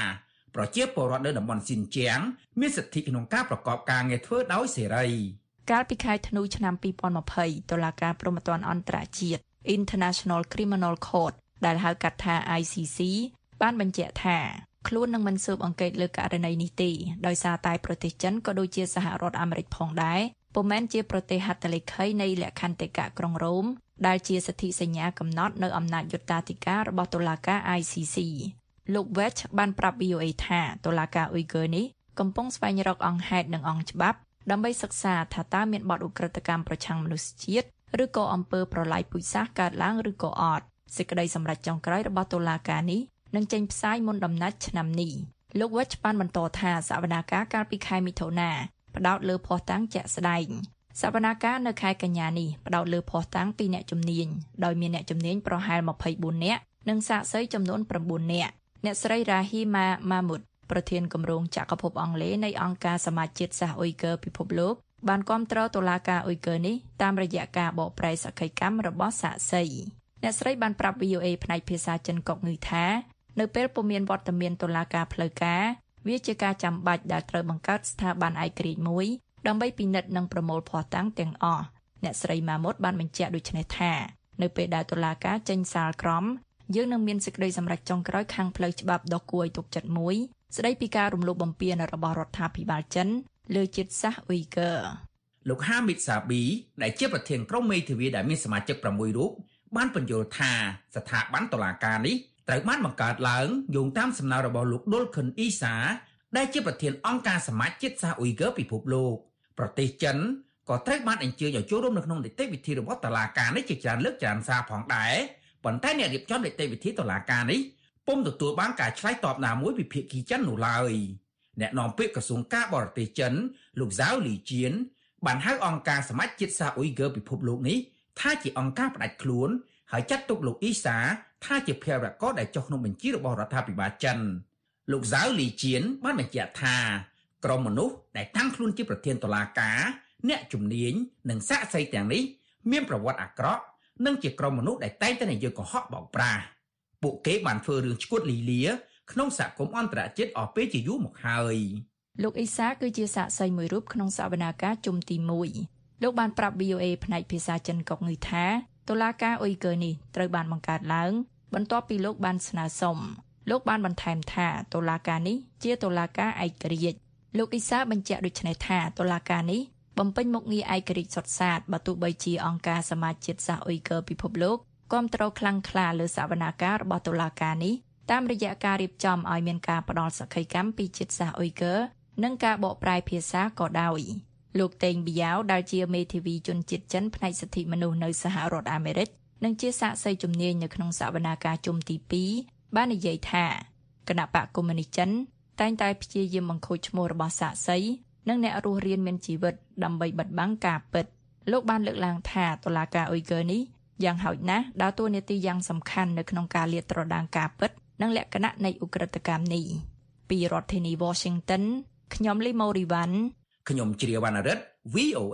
ប្រជាពលរដ្ឋនៅតំបន់ស៊ីនជៀងមានសិទ្ធិក្នុងការប្រកបការងារធ្វើដោយសេរីកាលពីខែធ្នូឆ្នាំ2020តុលាការព្រហ្មទណ្ឌអន្តរជាតិ International Criminal Court ដែលហៅកាត់ថា ICC បានបញ្ជាក់ថាខ្លួននឹងមិនស៊ើបអង្កេតលើករណីនេះទេដោយសារតែប្រទេសចិនក៏ដូចជាសហរដ្ឋអាមេរិកផងដែរពុំមែនជាប្រទេសហត្ថលេខីនៃលក្ខន្តិកៈក្រុងរ៉ូមដែលជាសន្ធិសញ្ញាកំណត់នៅអំណាចយុត្តាធិការរបស់តុលាការ ICC លោក Vetch បានប្រាប់ VOA ថាតុលាការអ៊ុយហ្គើនេះកំពុងស្វែងរកអង្គហេតុនិងអង្គច្បាប់ដើម្បីសិក្សាថាតើមានបទឧក្រិដ្ឋកម្មប្រឆាំងមនុស្សជាតិឬក៏អំពើប្រល័យពូជសាសន៍កើតឡើងឬក៏អត់សេចក្តីសម្រេចចុងក្រោយរបស់តុលាការនេះនឹងចេញផ្សាយមុនដំណាច់ឆ្នាំនេះលោក Vetch បានបន្តថាសវនាការកាលពីខែមិថុនាផ្ដោតលើភស្តុតាងជាក់ស្ដែងសវនាការនៅខែកញ្ញានេះផ្ដោតលើភស្តុតាងពីអ្នកជំនាញដោយមានអ្នកជំនាញប្រហែល24នាក់និងសាក្សីចំនួន9នាក់អ្នកស្រី Rahima Mahmood ប្រធានគម្រោងចក្រភពអង់គ្លេសនៃអង្គការសមាជជាតិសាសអ៊ុយហ្គើពិភពលោកបានគាំទ្រតុលាការអ៊ុយហ្គើនេះតាមរយៈការបកប្រែសក្ខីកម្មរបស់សាក្សីអ្នកស្រីបានប្រាប់ VOA ផ្នែកភាសាចិនកុកងឺថានៅពេលពុំមានវត្តមានតុលាការផ្លូវការវាជាការចាំបាច់ដែលត្រូវបង្កើតស្ថាប័នឯករាជ្យមួយដើម្បីពិនិត្យនិងប្រមូលភស្តុតាងទាំងអស់អ្នកស្រីម៉ាមុតបានបញ្ជាក់ដូចនេះថានៅពេលដែលតុលាការចេញសាលក្រមយើងនឹងមានសេចក្តីសម្រេចចុងក្រោយខាងផ្លូវច្បាប់ដ៏គួរឲ្យទុកចិត្តមួយស្តីពីការរំលោភបំពានរបស់រដ្ឋាភិបាលចិនលើជាតិសាសន៍អ៊ុយហ្គើលោកហាមីតសាប៊ីដែលជាប្រធានក្រុមមេធាវីដែលមានសមាជិក6រូបបានបញ្យល់ថាស្ថាប័នតុលាការនេះត្រូវបានបង្កើតឡើងយោងតាមសំណើរបស់លោកដុលខិនអ៊ីសាដែលជាប្រធានអង្គការសមាជជាតិសាសអ៊ុយហ្គើពិភពលោកប្រទេសចិនក៏ត្រូវបានអញ្ជើញឲ្យចូលរួមនៅក្នុងនីតិវិធីរបស់តុលាការនេះជាច្រើនលើកច្រើនសារផងដែរប៉ុន្តែអ្នករៀបចំនីតិវិធីតុលាការនេះពុំទទួលបានការឆ្លើយតបណាមួយពីភាគីចិននោះឡើយអ្នកនាំពាក្យក្រសួងការបរទេសចិនលោកហ្សាវលីជៀនបានហៅអង្គការសមាជជាតិសាសអ៊ុយហ្គើពិភពលោកនេះថាជាអង្គការផ្ដាច់ខ្លួនហើយចាត់ទុកលោកអ៊ីសាថាជាភេរវករដែលចុះក្នុងបញ្ជីរបស់រដ្ឋាភិបាលចិនលោកហ្សាវលីជៀនបានបញ្ជាក់ថាក្រុមមនុស្សដែលតាំងខ្លួនជាប្រធានតុលាការអ្នកជំនាញនិងសាក្សីទាំងនេះមានប្រវត្តិអាក្រក់និងជាក្រុមមនុស្សដែលតែងតែនិយាយកុហកបោកប្រាស់ពួកគេបានធ្វើរឿងឈួតលីលាក្នុងសហគមន៍អន្តរជាតិអស់ពេលជាយូរមកហើយលោកអ៊ីសាគឺជាសាក្សីមួយរូបក្នុងសវនាការជុំទី1លោកបានប្រាប់ VOA ផ្នែកភាសាចិនកុកងឺថាតុលាការអ៊ុយហ្គើនេះត្រូវបានបង្កើតឡើងបន្ទាប់ពីលោកបានស្នើសុំលោកបានបន្ថែមថាតុលាការនេះជាតុលាការឯករាជ្យលោកអ៊ីសាបញ្ជាក់ដូចនេះថាតុលាការនេះបំពេញមុខងារឯករាជ្យសុទ្ធសាធបើទោះបីជាអង្គការសមាជជាតិសាសអ៊ុយហ្គើពិភពលោកគាំទ្រខ្លាំងក្លាលើសវនាការរបស់តុលាការនេះតាមរយៈការរៀបចំឲ្យមានការផ្ដល់សក្ខីកម្មពីជាតិសាសអ៊ុយហ្គើនិងការបកប្រែភាសាក៏ដោយលោកតេងប៊ីយ៉ាវដែលជាមេធាវីជនជាតិចិនផ្នែកសិទ្ធិមនុស្សនៅសហរដ្ឋអាមេរិកនិងជាសាក្សីជំនាញនៅក្នុងសវនាការជុំទី2បាននិយាយថាគណៈបកកុម្មុយនីសចិនតែងតែព្យាយាមបង្ខូចឈ្មោះរបស់សាក្សីនិងអ្នករស់រានមានជីវិតដើម្បីបិទបាំងការពិតលោកបានលើកឡើងថាតុលាការអ៊ុយហ្គើនេះយ៉ាងហោចណាស់ដើរតួនាទីយ៉ាងសំខាន់នៅក្នុងការលាតត្រដាងការពិតនិងលក្ខណៈនៃឧក្រិដ្ឋកម្មនេះពីរដ្ឋធានី Washington ខ្ញុំលីម៉ូរីវ៉ាន់ខ្ញុំជ្រាវណ្ណរិទ្ធ VOA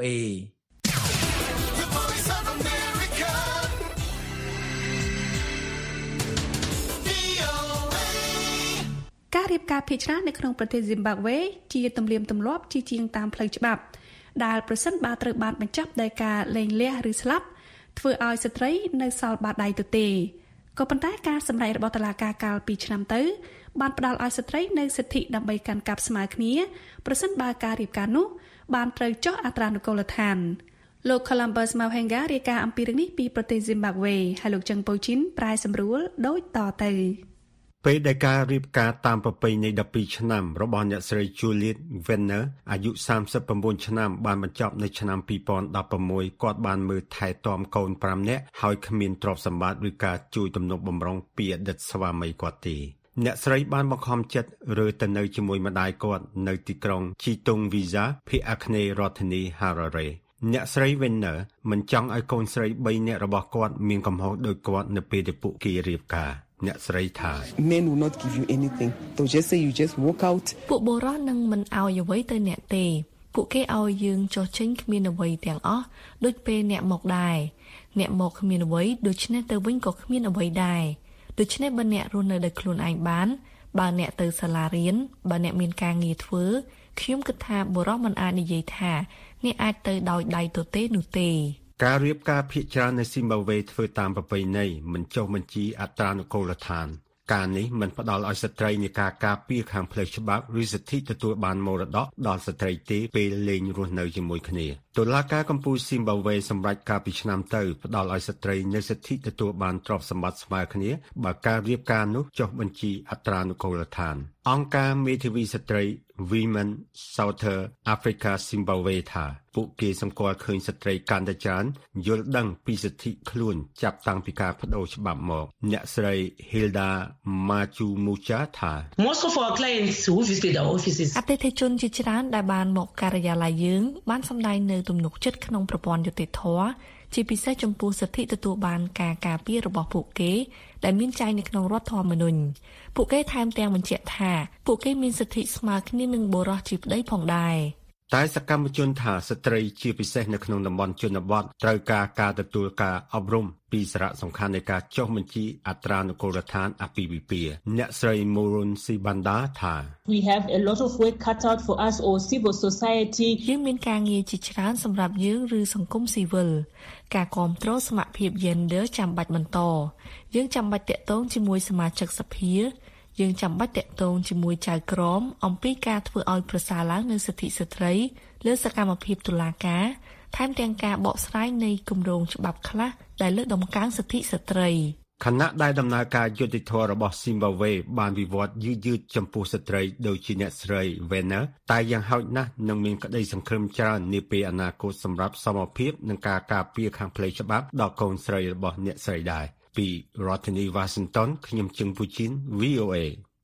ការរៀបការភេទច្រើននៅក្នុងប្រទេស Zimbabwe ជាទំនៀមទម្លាប់ជាជាងតាមផ្លូវច្បាប់ដែលប្រសិនបើត្រូវបានបញ្ចប់ដោយការលែងលះឬស្លាប់ធ្វើឲ្យស្ត្រីនៅសល់បាតដៃទទេក៏ប៉ុន្តែការសម្ដែងរបស់តុលាការកាលពីឆ្នាំទៅបានផ្ដល់ឲ្យស្ត្រីនៅសិទ្ធិដើម្បីកាន់កាប់ស្មើគ្នាប្រសិនបើការរៀបការនោះបានត្រូវចុះអត្រានុកូលដ្ឋានលោក Columbus Mawhenga រាយការណ៍អំពីរឿងនេះពីប្រទេស Zimbabwe ហើយលោកចឹងប៉ូជីនប្រាយសម្រួលដូចតទៅពេលដែលការរៀបការតាមប្រពៃណី12ឆ្នាំរបស់អ្នកស្រី Juliet Venner អាយុ39ឆ្នាំបានបញ្ចប់នៅឆ្នាំ2016គាត់បានមើលថែទាំកូន5នាក់ហើយគ្មានទ្រព្យសម្បត្តិឬការជួយទំនុកបម្រុងពីអតីតស្វាមីគាត់ទេអ្នកស្រីបានបង្ខំចិត្តរើទៅនៅជាមួយម្ដាយគាត់នៅទីក្រុង Chitungwiza ភាគអាគ្នេយ៍រដ្ឋធានី Harare អ្នកស្រី Venner មិនចង់ឲ្យកូនស្រី3នាក់របស់គាត់មានកំហុសដូចគាត់នៅពេលដែលពួកគេរៀបការអ្នកស្រីថា Men will not give you anything. They'll just say you just walk out. ពួកបុរសនឹងមិនឲ្យអ្វីទៅអ្នកទេពួកគេឲ្យយើងចុះចេញគ្មានអ្វីទាំងអស់ដូចពេលអ្នកមកដែរអ្នកមកគ្មានអ្វីដូច្នេះទៅវិញក៏គ្មានអ្វីដែរដូច្នេះបើអ្នករស់នៅដោយខ្លួនឯងបានបើអ្នកទៅសាលារៀនបើអ្នកមានការងារធ្វើខ្ញុំគិតថាបុរសមិនអាចនិយាយថាអ្នកអាចទៅដោយដៃទទេនោះទេការរៀបការភាគច្រើននៅស៊ីមបាវេធ្វើតាមប្រពៃណីមិនចុះបញ្ជីអត្រានុកូលដ្ឋានការនេះមិនផ្ដល់ឲ្យស្ត្រីនៃការការពារខាងផ្លូវច្បាប់ឬសិទ្ធិទទួលបានមរតកដល់ស្ត្រីទេពេលលែងរស់នៅជាមួយគ្នាតុលាការកំពូលស៊ីមបាវេសម្រេចកាលពីឆ្នាំទៅផ្ដល់ឲ្យស្ត្រីនូវសិទ្ធិទទួលបានទ្រព្យសម្បត្តិស្មើគ្នាបើការរៀបការនោះចុះបញ្ជីអត្រានុកូលដ្ឋានអង្គការមេធាវីស្ត្រី Women Southern Africa Zimbabwe ថាពួកគេសម្គាល់ឃើញស្ត្រីកាន់តែច្រើនយល់ដឹងពីសិទ្ធិខ្លួនចាប់តាំងពីការបដូរច្បាប់មកអ្នកស្រី Hilda Majumucha ថា Most of our clients who visit our offices អតិថិជនជាច្រើនដែលបានមកការិយាល័យយើងបានសម្ដែងនៅទំនុកចិត្តក្នុងប្រព័ន្ធយុត្តិធម៌ជាពិសេសចំពោះសិទ្ធិទទួលបានការការពាររបស់ពួកគេដែលមានចែងនៅក្នុងរដ្ឋធម្មនុញ្ញពួកគេថែមទាំងបញ្ជាក់ថាពួកគេមានសិទ្ធិស្មើគ្នានឹងបុរសជាប្តីផងដែរតែសកម្មជនថាស្ត្រីជាពិសេសនៅក្នុងតំបន់ជនបទត្រូវការទទួលការអប់រំពីសារៈសំខាន់នៃការចុះបញ្ជីអត្រានុកូលដ្ឋានអាពាហ៍ពិពាហ៍អ្នកស្រី Murun Sibanda ថា We have a lot of work cut out for us or civil society យើងមានការងារជាច្រើនសម្រាប់យើងឬសង្គមស៊ីវិលការគាំទ្រសមភាព gender ចាំបាច់បន្តយើងចាំបាច់តាក់ទងជាមួយសមាជិកសភាយើងចាំបាច់តាក់ទងជាមួយចៅក្រមអំពីការធ្វើឲ្យប្រសើរឡើងនូវសិទ្ធិស្ត្រីលើសកម្មភាពតុលាការថែមទាំងការបកស្រាយនៃគម្រោងច្បាប់ខ្លះដែលលើកតម្កើងសិទ្ធិស្ត្រីខណៈដែលដំណើរការយុត្តិធម៌របស់ស៊ីមបាវេបានវិវត្តយឺតចំពោះស្ត្រីដូចជាអ្នកស្រី Venner តែយ៉ាងហោចណាស់នឹងមានក្តីសង្ឃឹមច្រើននាពេលអនាគតសម្រាប់សមភាពនិងការការពារខាងផ្លូវច្បាប់ដល់កូនស្រីរបស់អ្នកស្រីដែរពីរដ្ឋធានី Washington ខ្ញុំជឹងពូជីន VOA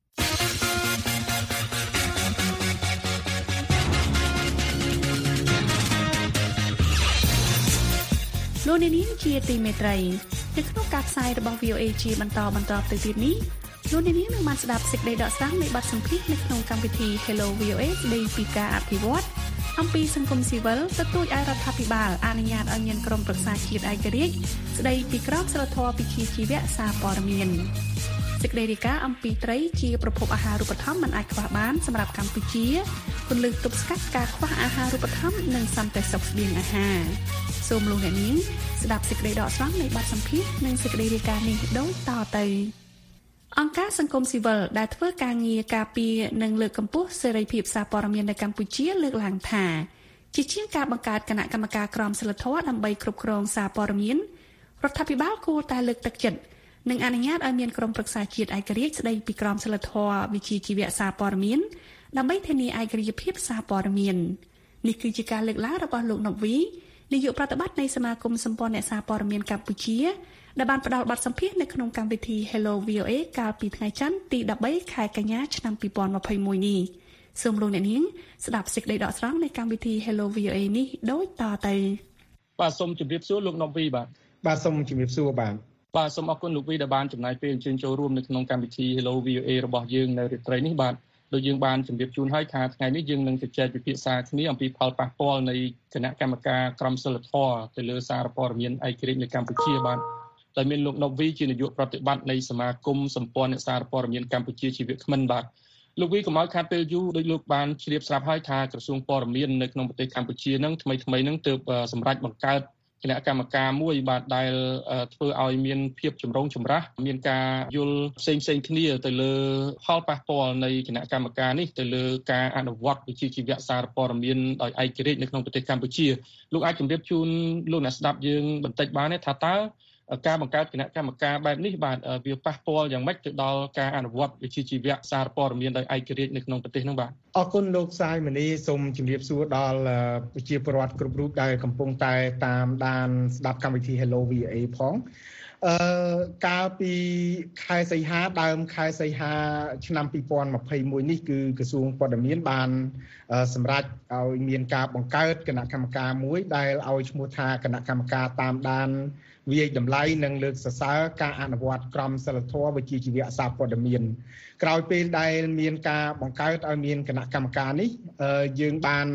លោកនាងជាទីមេត្រីនៅក្នុងការផ្សាយរបស់ VOA ជាបន្តទៅទៀតនេះលោកនាងនឹងបានស្ដាប់សេចក្តីដកស្រង់នៃបទសម្ភាសន៍នៅក្នុងកម្មវិធី Hello VOA ស្ដីពីការអភិវឌ្ឍអំពីសង្គមស៊ីវិលទទូចឲ្យរដ្ឋាភិបាលអនុញ្ញាតឲ្យមានក្រុមប្រឹក្សាជាតិឯករាជ្យស្ដីពីក្រមសីលធម៌វិជ្ជាជីវៈសារព័ត៌មានសេចក្តីរាយការណ៍អំពីត្រីជាប្រភពអាហារូបត្ថម្ភមិនអាចខ្វះបានសម្រាប់កម្ពុជាគន្លឹះទប់ស្កាត់ការខ្វះអាហារូបត្ថម្ភនិងសន្តិសុខស្បៀងអាហារសូមលោកអ្នកនាងស្ដាប់សេចក្តីដកស្រង់នៃបទសម្ភាសន៍និងសេចក្តីរាយការណ៍នេះដូចតទៅអង្គការសង្គមស៊ីវិលដែលធ្វើការងារការពារនិងលើកកម្ពស់សេរីភាពសារព័ត៌មាននៅកម្ពុជាលើកឡើងថាជាជាងការបង្កើតគណៈកម្មការក្រមសីលធម៌ដើម្បីគ្រប់គ្រងសារព័ត៌មានរដ្ឋាភិបាលគួរតែលើកទឹកចិត្តនិងអនុញ្ញាតឲ្យមានក្រុមប្រឹក្សាជាតិឯករាជ្យស្ដីពីក្រមសីលធម៌វិជ្ជាជីវៈសារព័ត៌មានដើម្បីធានាឯករាជ្យភាពសារព័ត៌មាននេះគឺជាការលើកឡើងរបស់លោកណូវីនាយកប្រតិបត្តិនៃសមាគមសម្ព័ន្ធអ្នកសារព័ត៌មានកម្ពុជាដែលបានផ្ដល់បទសម្ភាសន៍នៅក្នុងកម្មវិធី Hello VOA កាលពីថ្ងៃច័ន្ទទី13ខែកញ្ញាឆ្នាំ2021នេះសូមលោកអ្នកនាងស្ដាប់សេចក្តីដកស្រង់នៃកម្មវិធី Hello VOA នេះដូចតទៅបាទសូមជម្រាបសួរលោកណូវីបាទសូមជម្រាបសួរបាទសូមអរគុណលោកវីដែលបានចំណាយពេលអញ្ជើញចូលរួមនៅក្នុងកម្មវិធី Hello VOA របស់យើងនៅរាត្រីនេះបាទដោយយើងបានជម្រាបជូនហើយថាថ្ងៃនេះយើងនឹងជជែកពិភាក្សាគ្នាអំពីផលប៉ះពាល់នៃគណៈកម្មការក្រមសីលធម៌ទៅលើសារព័ត៌មានឯករាជ្យនៅកម្ពុជាបាទដែលមានលោកណូវីជានាយកប្រតិបត្តិនៃសមាគមសម្ព័ន្ធអ្នកសារព័ត៌មានកម្ពុជាជីវៈគ្មិនបាទលោកវីកុំឲ្យខាតពេលយូរដោយលោកបានជ្រាបស្រាប់ហើយថាក្រសួងព័ត៌មាននៅក្នុងប្រទេសកម្ពុជានឹងថ្មីនឹងទើបសម្រេចបង្កើតគណៈកម្មការមួយបាទដែលធ្វើឲ្យមានភាពចម្រូងចម្រាសមានការយល់ផ្សេងគ្នាទៅលើផលប៉ះពាល់នៃគណៈកម្មការនេះទៅលើការអនុវត្តវិជ្ជាជីវៈសារព័ត៌មានដោយឯករាជ្យនៅក្នុងប្រទេសកម្ពុជាលោកអាចជម្រាបជូនលោកអ្នកស្ដាប់យើងបន្តិចបានទេថាតើការបង្កើតគណៈកម្មការបែបនេះបាទវាប៉ះពាល់យ៉ាងម៉េចទៅដល់ការអនុវត្តវិជ្ជាជីវៈសារព័ត៌មានដោយឯករាជ្យនៅក្នុងប្រទេសនោះបាទអរគុណលោកសាយមនីសូមជម្រាបសួរដល់ប្រជាពលរដ្ឋគ្រប់រូបដែលកំពុងតែតាមដានស្ដាប់កម្មវិធី Hello VOA ផងកាលពីខែសីហាដើមខែសីហាឆ្នាំ2021នេះគឺក្រសួងព័ត៌មានបានសម្រេចឲ្យមានការបង្កើតគណៈកម្មការមួយដែលឲ្យឈ្មោះថាគណៈកម្មការតាមដានវាយតម្លៃនិងលើកសរសើរការអនុវត្តក្រមសីលធម៌វិជ្ជាជីវៈសារព័ត៌មានក្រោយពេលដែលមានការបង្កើតឲ្យមានគណៈកម្មការនេះយើងបាន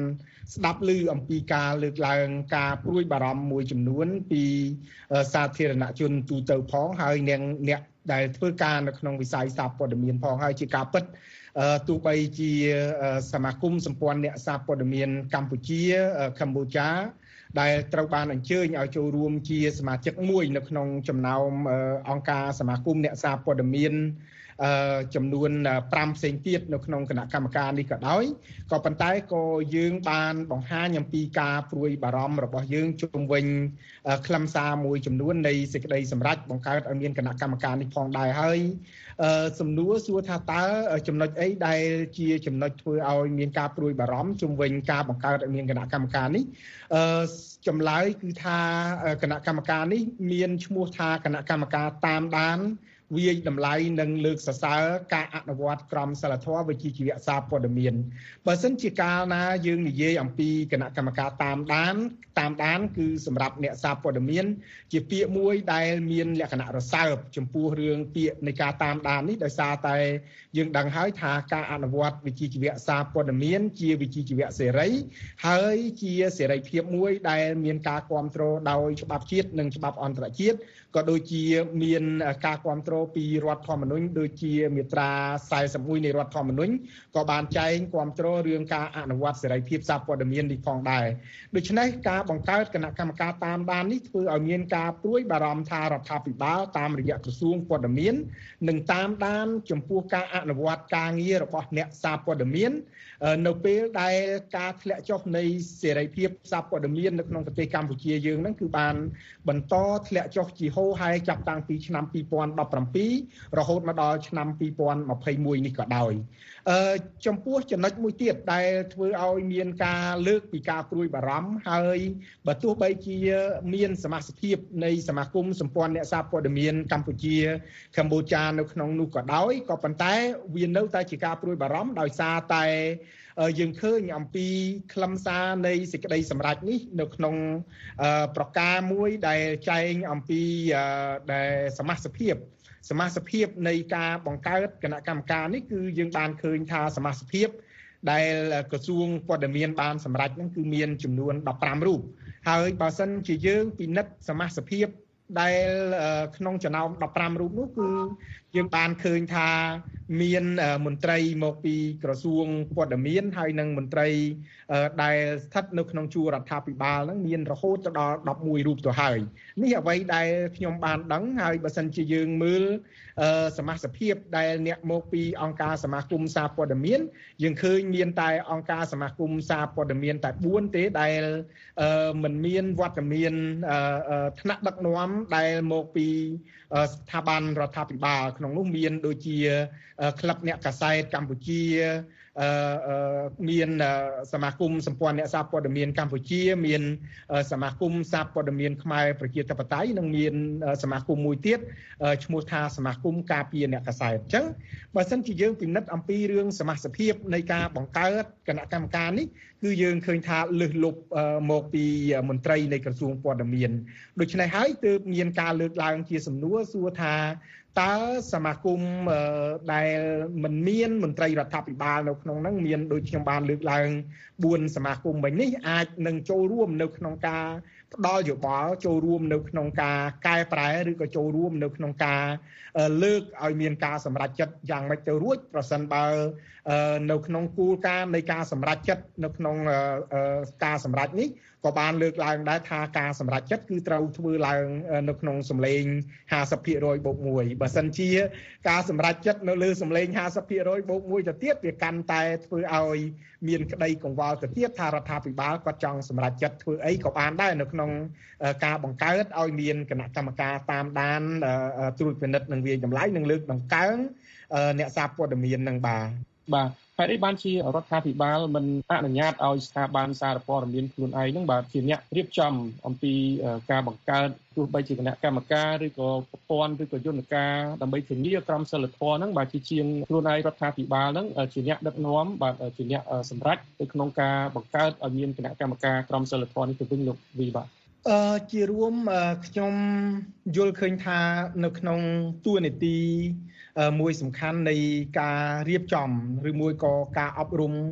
ស្ដាប់ឮអំពីការលើកឡើងការព្រួយបារម្ភមួយចំនួនពីសាធារណជនទូទៅផងហើយអ្នកដែលធ្វើការនៅក្នុងវិស័យសារព័ត៌មានផងហើយជាការពិតទោះបីជាសមាគមសម្ព័ន្ធអ្នកសារព័ត៌មានកម្ពុជាកម្ពុជាដែលត្រូវបានអញ្ជើញឲ្យចូលរួមជាសមាជិកមួយនៅក្នុងចំណោមអង្គការសមាគមអ្នកសារព័ត៌មានចំនួន5ផ្សេងទៀតនៅក្នុងគណៈកម្មការនេះក៏ដោយក៏ប៉ុន្តែក៏យើងបានបង្ហាញអំពីការព្រួយបារម្ភរបស់យើងជុំវិញខ្លឹមសារមួយចំនួននៃសេចក្តីសម្រេចបង្កើតឲ្យមានគណៈកម្មការនេះផងដែរហើយសំណួរសួរថាតើចំណុចអីដែលជាចំណុចធ្វើឲ្យមានការព្រួយបារម្ភជុំវិញការបង្កើតឲ្យមានគណៈកម្មការនេះចម្លើយគឺថាគណៈកម្មការនេះមានឈ្មោះថាគណៈកម្មការតាមដានវាយតម្លៃនិងលើកសរសើរការអនុវត្តក្រមសីលធម៌វិជ្ជាជីវៈសារព័ត៌មានបើសិនជាកាលណាយើងនិយាយអំពីគណៈកម្មការតាមដានគឺសម្រាប់អ្នកសារព័ត៌មានជាពាក្យមួយដែលមានលក្ខណៈរសើបចំពោះរឿងពាក្យនៃការតាមដាននេះដោយសារតែយើងដឹងហើយថាការអនុវត្តវិជ្ជាជីវៈសារព័ត៌មានជាវិជ្ជាជីវៈសេរីហើយជាសេរីភាពមួយដែលមានការគ្រប់គ្រងដោយច្បាប់ជាតិនិងច្បាប់អន្តរជាតិក៏ដូចជាមានការគ្រប់គ្រងពីរដ្ឋធម្មនុញ្ញដូចជាមាត្រា41នៃរដ្ឋធម្មនុញ្ញក៏បានចែងគ្រប់គ្រងរឿងការអនុវត្តសេរីភាពសារព័ត៌មាននេះផងដែរដូច្នេះការបង្កើតគណៈកម្មការតាមដាននេះធ្វើឲ្យមានការព្រួយបារម្ភថារដ្ឋាភិបាលតាមរយៈក្រសួងព័ត៌មាននឹងតាមដានចំពោះការអនុវត្តការងាររបស់អ្នកសារព័ត៌មាននៅពេលដែលការធ្លាក់ចុះនៃសេរីភាពសារព័ត៌មាននៅក្នុងប្រទេសកម្ពុជាយើងហ្នឹងគឺបានបន្តធ្លាក់ចុះជាហូរហែចាប់តាំងពីឆ្នាំ2017រហូតមកដល់ឆ្នាំ2021នេះក៏ដោយចំពោះចំណុចមួយទៀតដែលធ្វើឲ្យមានការលើកពីការព្រួយបារម្ភហើយបើទោះបីជាមានសមាជិកភាពនៃសមាគមសម្ព័ន្ធអ្នកសារព័ត៌មានកម្ពុជាកម្ពុជានៅក្នុងនោះក៏ដោយក៏ប៉ុន្តែវានៅតែជាការព្រួយបារម្ភដោយសារតែយើងឃើញអំពីខ្លឹមសារនៃសេចក្តីសម្រេចនេះនៅក្នុងប្រការមួយដែលចែងអំពីដែលសមាជិកភាពនៃការបង្កើតគណៈកម្មការនេះគឺយើងបានឃើញថាសមាជិកភាពដែលក្រសួងព័ត៌មានបានសម្រេចហ្នឹងគឺមានចំនួន15រូបហើយបើសិនជាយើងពិនិត្យសមាជិកភាពដែលក្នុងចំណោម15រូបនោះគឺយើងបានឃើញថាមានមន្ត្រីមកពីក្រសួងព័ត៌មានហើយនិងមន្ត្រីដែលស្ថិតនៅក្នុងជួររដ្ឋាភិបាលហ្នឹងមានរហូតទៅដល់11រូបទៅហើយនេះអ្វីដែលខ្ញុំបានដឹងហើយបើសិនជាយើងមើលសមាជិកភាពដែលអ្នកមកពីអង្គការសមាគមសារព័ត៌មានយើងឃើញមានតែអង្គការសមាគមសារព័ត៌មានតែ4ទេដែលមិនមានវត្តមានថ្នាក់ដឹកនាំដែលមកពីស្ថាប័នរដ្ឋាភិបាលក្នុងនោះមានដូចជាក្លឹបអ្នកកាសែតកម្ពុជាមានសមាគមសម្ព័ន្ធអ្នកសារព័ត៌មានកម្ពុជាមានសមាគមសារព័ត៌មានខ្មែរប្រជាធិបតេយ្យនិងមានសមាគមមួយទៀតឈ្មោះថាសមាគមការពារអ្នកកាសែតអញ្ចឹងបើសិនជាយើងពិនិត្យអំពីរឿងសមាជិកភាពនៃការបង្កើតគណៈកម្មការនេះគឺយើងឃើញថាលើសលប់មកពីមន្ត្រីនៃក្រសួងព័ត៌មានដូច្នេះហើយទើបមានការលើកឡើងជាសំណួរសួរថាតើសមាគមដែលមិនមានមន្ត្រីរដ្ឋាភិបាលនៅក្នុងហ្នឹងមានដូចខ្ញុំបានលើកឡើង4សមាគមវិញនេះអាចនឹងចូលរួមនៅក្នុងការផ្ដល់យោបល់ចូលរួមនៅក្នុងការកែប្រែឬក៏ចូលរួមនៅក្នុងការលើកឲ្យមានការសម្រេចចិត្តយ៉ាងម៉េចទៅរួចប្រសិនបើនៅក្នុងគោលការណ៍នៃការសម្រេចចិត្តនៅក្នុងការសម្រេចនេះក៏បានលើកឡើងដែរថាការសម្រេចចិត្តគឺត្រូវធ្វើឡើងនៅក្នុងសម្លេង 50% បូក 1 បើសិនជាការសម្រេចចិត្តនៅលើសម្លេង 50% បូក 1 ទៅទៀតវាកាន់តែធ្វើឲ្យមានក្តីកង្វល់ទៅទៀតថារដ្ឋាភិបាលគាត់ចង់សម្រេចចិត្តធ្វើអីក៏បានដែរនៅក្នុងការបង្កើតឲ្យមានគណៈកម្មការតាមដានត្រួតពិនិត្យនិងវាយតម្លៃនិងលើកដង្កើងអ្នកសារព័ត៌មាននឹងបាទហេតុអីបានជារដ្ឋាភិបាលមិនអនុញ្ញាតឲ្យស្ថាប័នសារព័ត៌មានខ្លួនឯងហ្នឹងបាទជាអ្នករៀបចំអំពីការបង្កើតទោះបីជាគណៈកម្មការឬក៏ប្រព័ន្ធឬក៏យន្តការដើម្បីធានាក្រមសីលធម៌ហ្នឹងបាទជាជាងខ្លួនឯងរដ្ឋាភិបាលហ្នឹងជាអ្នកដឹកនាំបាទជាអ្នកសម្រេចទៅក្នុងការបង្កើតឲ្យមានគណៈកម្មការក្រមសីលធម៌នេះទៅវិញលោកវីបាទជារួមខ្ញុំយល់ឃើញថានៅក្នុងតួនាទីមួយសំខាន់នៃការរៀបចំឬមួយក៏ការអប់រំ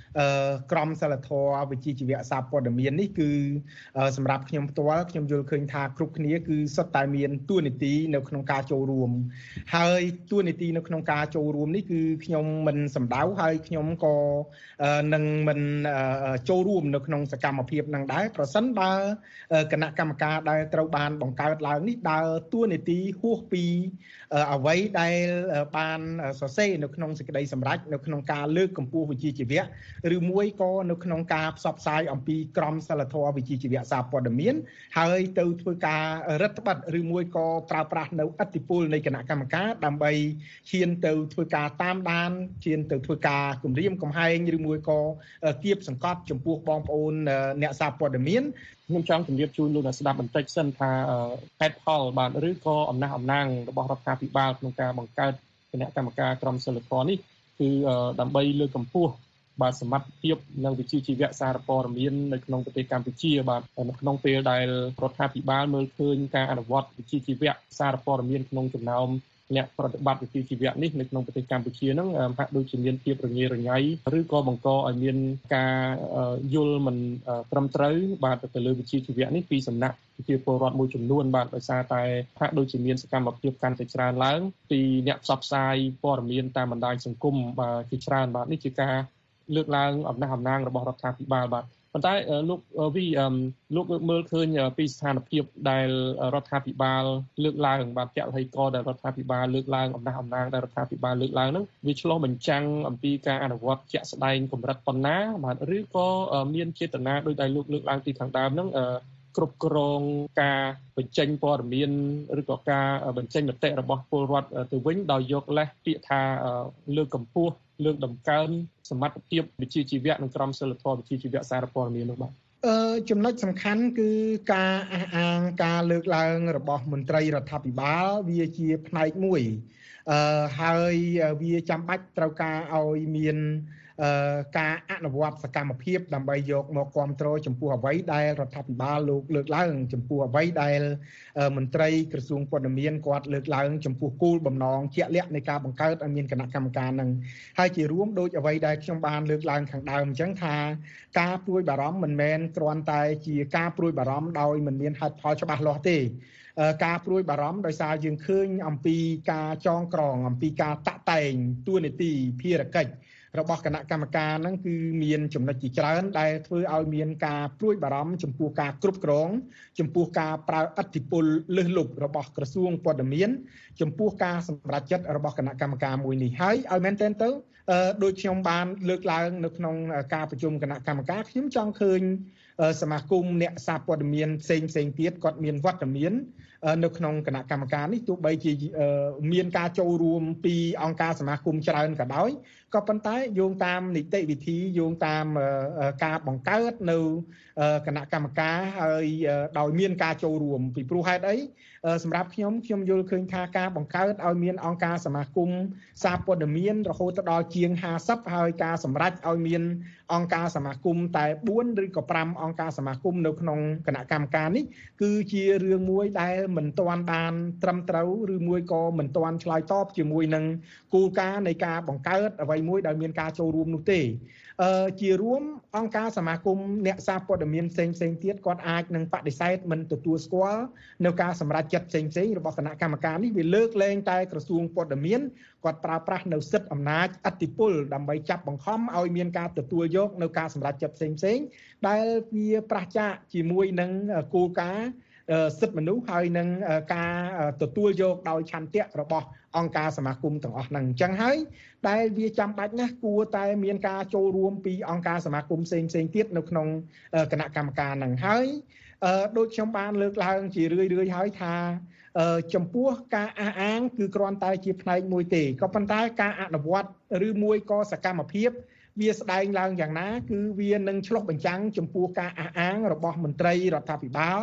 ក្រមសីលធម៌វិជ្ជាជីវៈសារព័ត៌មាននេះគឺសម្រាប់ខ្ញុំផ្ទាល់ខ្ញុំយល់ឃើញថាគ្រប់គ្នាគឺសុទ្ធតែមានតួនាទីនៅក្នុងការចូលរួមហើយតួនាទីនៅក្នុងការចូលរួមនេះគឺខ្ញុំមិនសម្ដៅហើយខ្ញុំក៏នឹងមិនចូលរួមនៅក្នុងសកម្មភាពនឹងដែរប្រសិនបើគណៈកម្មការដែលត្រូវបានបង្កើតឡើងនេះដើរតួនាទីហួសពីអ្វីដែលបានសរសេរនៅក្នុងសេចក្តីសម្រេចនៅក្នុងការលើកកម្ពស់វិជ្ជាជីវៈឬមួយក៏នៅក្នុងការផ្សព្វផ្សាយអំពីក្រមសីលធម៌វិជ្ជាជីវៈសារព័ត៌មានហើយទៅធ្វើការរដ្ឋបတ်ឬមួយក៏ប្រើប្រាស់នៅឥទ្ធិពលនៃគណៈកម្មការដើម្បីឈានទៅធ្វើការតាមដានឈានទៅធ្វើការគម្រាមកំហែងឬមួយក៏គៀបសង្កត់ចំពោះបងប្អូនអ្នកសារព័ត៌មានខ្ញុំចង់ជម្រាបជូនលោកអ្នកស្ដាប់បន្តិចសិនថាហេតុផលបាទឬក៏អំណះអំណាងរបស់រដ្ឋាភិបាលក្នុងការបង្កើតគណៈកម្មការក្រមសីលធម៌នេះគឺដើម្បីលើកកម្ពស់បាទសមត្ថភាពនិងវិជ្ជាជីវៈសារព័ត៌មាននៅក្នុងប្រទេសកម្ពុជាបាទនៅក្នុងពេលដែលរដ្ឋាភិបាលមើលឃើញការអនុវត្តវិជ្ជាជីវៈសារព័ត៌មានក្នុងចំណោមអ្នកប្រតិបត្តិវិជ្ជាជីវៈនេះនៅក្នុងប្រទេសកម្ពុជាហ្នឹងហាក់ដូចជាមានភាពរញ៉េរញ៉ៃឬក៏បង្កឲ្យមានការយល់មិនត្រឹមត្រូវបាទទៅលើវិជ្ជាជីវៈនេះពីសំណាក់ប្រជាពលរដ្ឋមួយចំនួនបាទដោយសារតែហាក់ដូចជាមានសកម្មភាពកាន់តែច្រើនឡើងពីអ្នកផ្សព្វផ្សាយព័ត៌មានតាមបណ្ដាញសង្គមបាទជាច្រើនបាទនេះជាការលើកឡើងអំណះអំណាងរបស់រដ្ឋាភិបាលបាទប៉ុន្តែលោកមើលឃើញពីស្ថានភាពដែលរដ្ឋាភិបាលលើកឡើងបាទចលហេតុដែលរដ្ឋាភិបាលលើកឡើងអំណះអំណាងដែលរដ្ឋាភិបាលលើកឡើងហ្នឹងវាឆ្លុះបញ្ចាំងអំពីការអនុវត្តជាក់ស្ដែងកម្រិតប៉ុណ្ណាបាទឬក៏មានចេតនាដោយដែលលោកលើកឡើងពីខាងដើមហ្នឹងគ្រប់គ្រងការបញ្ចេញព័ត៌មានឬក៏ការបញ្ចេញមតិរបស់ពលរដ្ឋទៅវិញដោយយកលេសពាក្យថាលើកកម្ពស់លើកតម្កើងសមត្ថភាពវិជ្ជាជីវៈនិងក្រមសីលធម៌វិជ្ជាជីវៈសារព័ត៌មាននោះបាទចំណុចសំខាន់គឺការអះអាងការលើកឡើងរបស់មន្ត្រីរដ្ឋាភិបាលវាជាផ្នែកមួយហើយវាចាំបាច់ត្រូវការឲ្យមានការអនុវត្តសកម្មភាពដើម្បីយកមកគ្រប់គ្រងចំពោះអ្វីដែលរដ្ឋាភិបាលលោកលើកឡើងចំពោះអ្វីដែលមន្ត្រីក្រសួងព័ត៌មានគាត់លើកឡើងចំពោះគោលបំណងជាក់លាក់នៃការបង្កើតឲ្យមានគណៈកម្មការនឹងហើយជារួមដូចអ្វីដែលខ្ញុំបានលើកឡើងខាងដើមអញ្ចឹងថាការព្រួយបារម្ភមិនមែនគ្រាន់តែជាការព្រួយបារម្ភដោយមិនមានហេតុផលច្បាស់លាស់ទេការព្រួយបារម្ភដោយសារយើងឃើញអំពីការចងក្រងអំពីការតាក់តែងតួនាទីភារកិច្ចរបស់គណៈកម្មការហ្នឹងគឺមានចំណុចជាច្រើនដែលធ្វើឲ្យមានការព្រួយបារម្ភចំពោះការគ្រប់គ្រងចំពោះការប្រើឥទ្ធិពលលើសលប់របស់ក្រសួងព័ត៌មានចំពោះការសម្រេចចិត្តរបស់គណៈកម្មការមួយនេះហើយឲ្យមែនទែនទៅដូចខ្ញុំបានលើកឡើងនៅក្នុងការប្រជុំគណៈកម្មការខ្ញុំចង់ឃើញសមាគមអ្នកសារព័ត៌មានផ្សេងទៀតគាត់មានវត្តមាននៅក្នុងគណៈកម្មការនេះទោះបីជាមានការចូលរួមពីអង្គការសមាគមច្រើនក៏ដោយក៏ប៉ុន្តែយោងតាមនីតិវិធីយោងតាមការបង្កើតនៅគណៈកម្មការហើយដោយមានការចូលរួមពីព្រោះហេតុអីសម្រាប់ខ្ញុំយល់ឃើញថាការបង្កើតឲ្យមានអង្គការសមាគមសារព័ត៌មានរហូតដល់ជាង50ហើយការសម្រេចឲ្យមានអង្គការសមាគមតែ4ឬក៏5អង្គការសមាគមនៅក្នុងគណៈកម្មការនេះគឺជារឿងមួយដែលមិនទាន់បានត្រឹមត្រូវឬមួយក៏មិនទាន់ឆ្លើយតបជាមួយនឹងគោលការណ៍នៃការបង្កើតអ្វីមួយដែលមានការចូលរួមនោះទេជារួមអង្គការសមាគមអ្នកសារព័ត៌មានផ្សេងទៀតគាត់អាចនឹងបដិសេធមិនទទួលស្គាល់នៅការសម្រេចចិត្តផ្សេងរបស់គណៈកម្មការនេះវាលើកលែងតែក្រសួងព័ត៌មានគាត់ប្រើប្រាស់នៅសិទ្ធិអំណាចអធិបុលដើម្បីចាប់បង្ខំឲ្យមានការទទួលយកនៅការសម្រេចចិត្តផ្សេងដែលវាប្រឆាចជាមួយនឹងគោលការណ៍សិទ្ធិមនុស្សហើយនឹងការទទួលយកដោយឆន្ទៈរបស់អង្គការសមាគមទាំងអស់ហ្នឹងអញ្ចឹងហើយដែលវាចាំបាច់ណាស់គួរតែមានការចូលរួមពីអង្គការសមាគមផ្សេងទៀតនៅក្នុងគណៈកម្មការហ្នឹងហើយដូចខ្ញុំបានលើកឡើងជារឿយហើយថាចំពោះការអះអាងគឺគ្រាន់តែជាផ្នែកមួយទេក៏ប៉ុន្តែការអនុវត្តឬមួយក៏សកម្មភាពវាស្ដែងឡើងយ៉ាងណាគឺវានឹងឆ្លុះបញ្ចាំងចំពោះការអះអាងរបស់មន្ត្រីរដ្ឋាភិបាល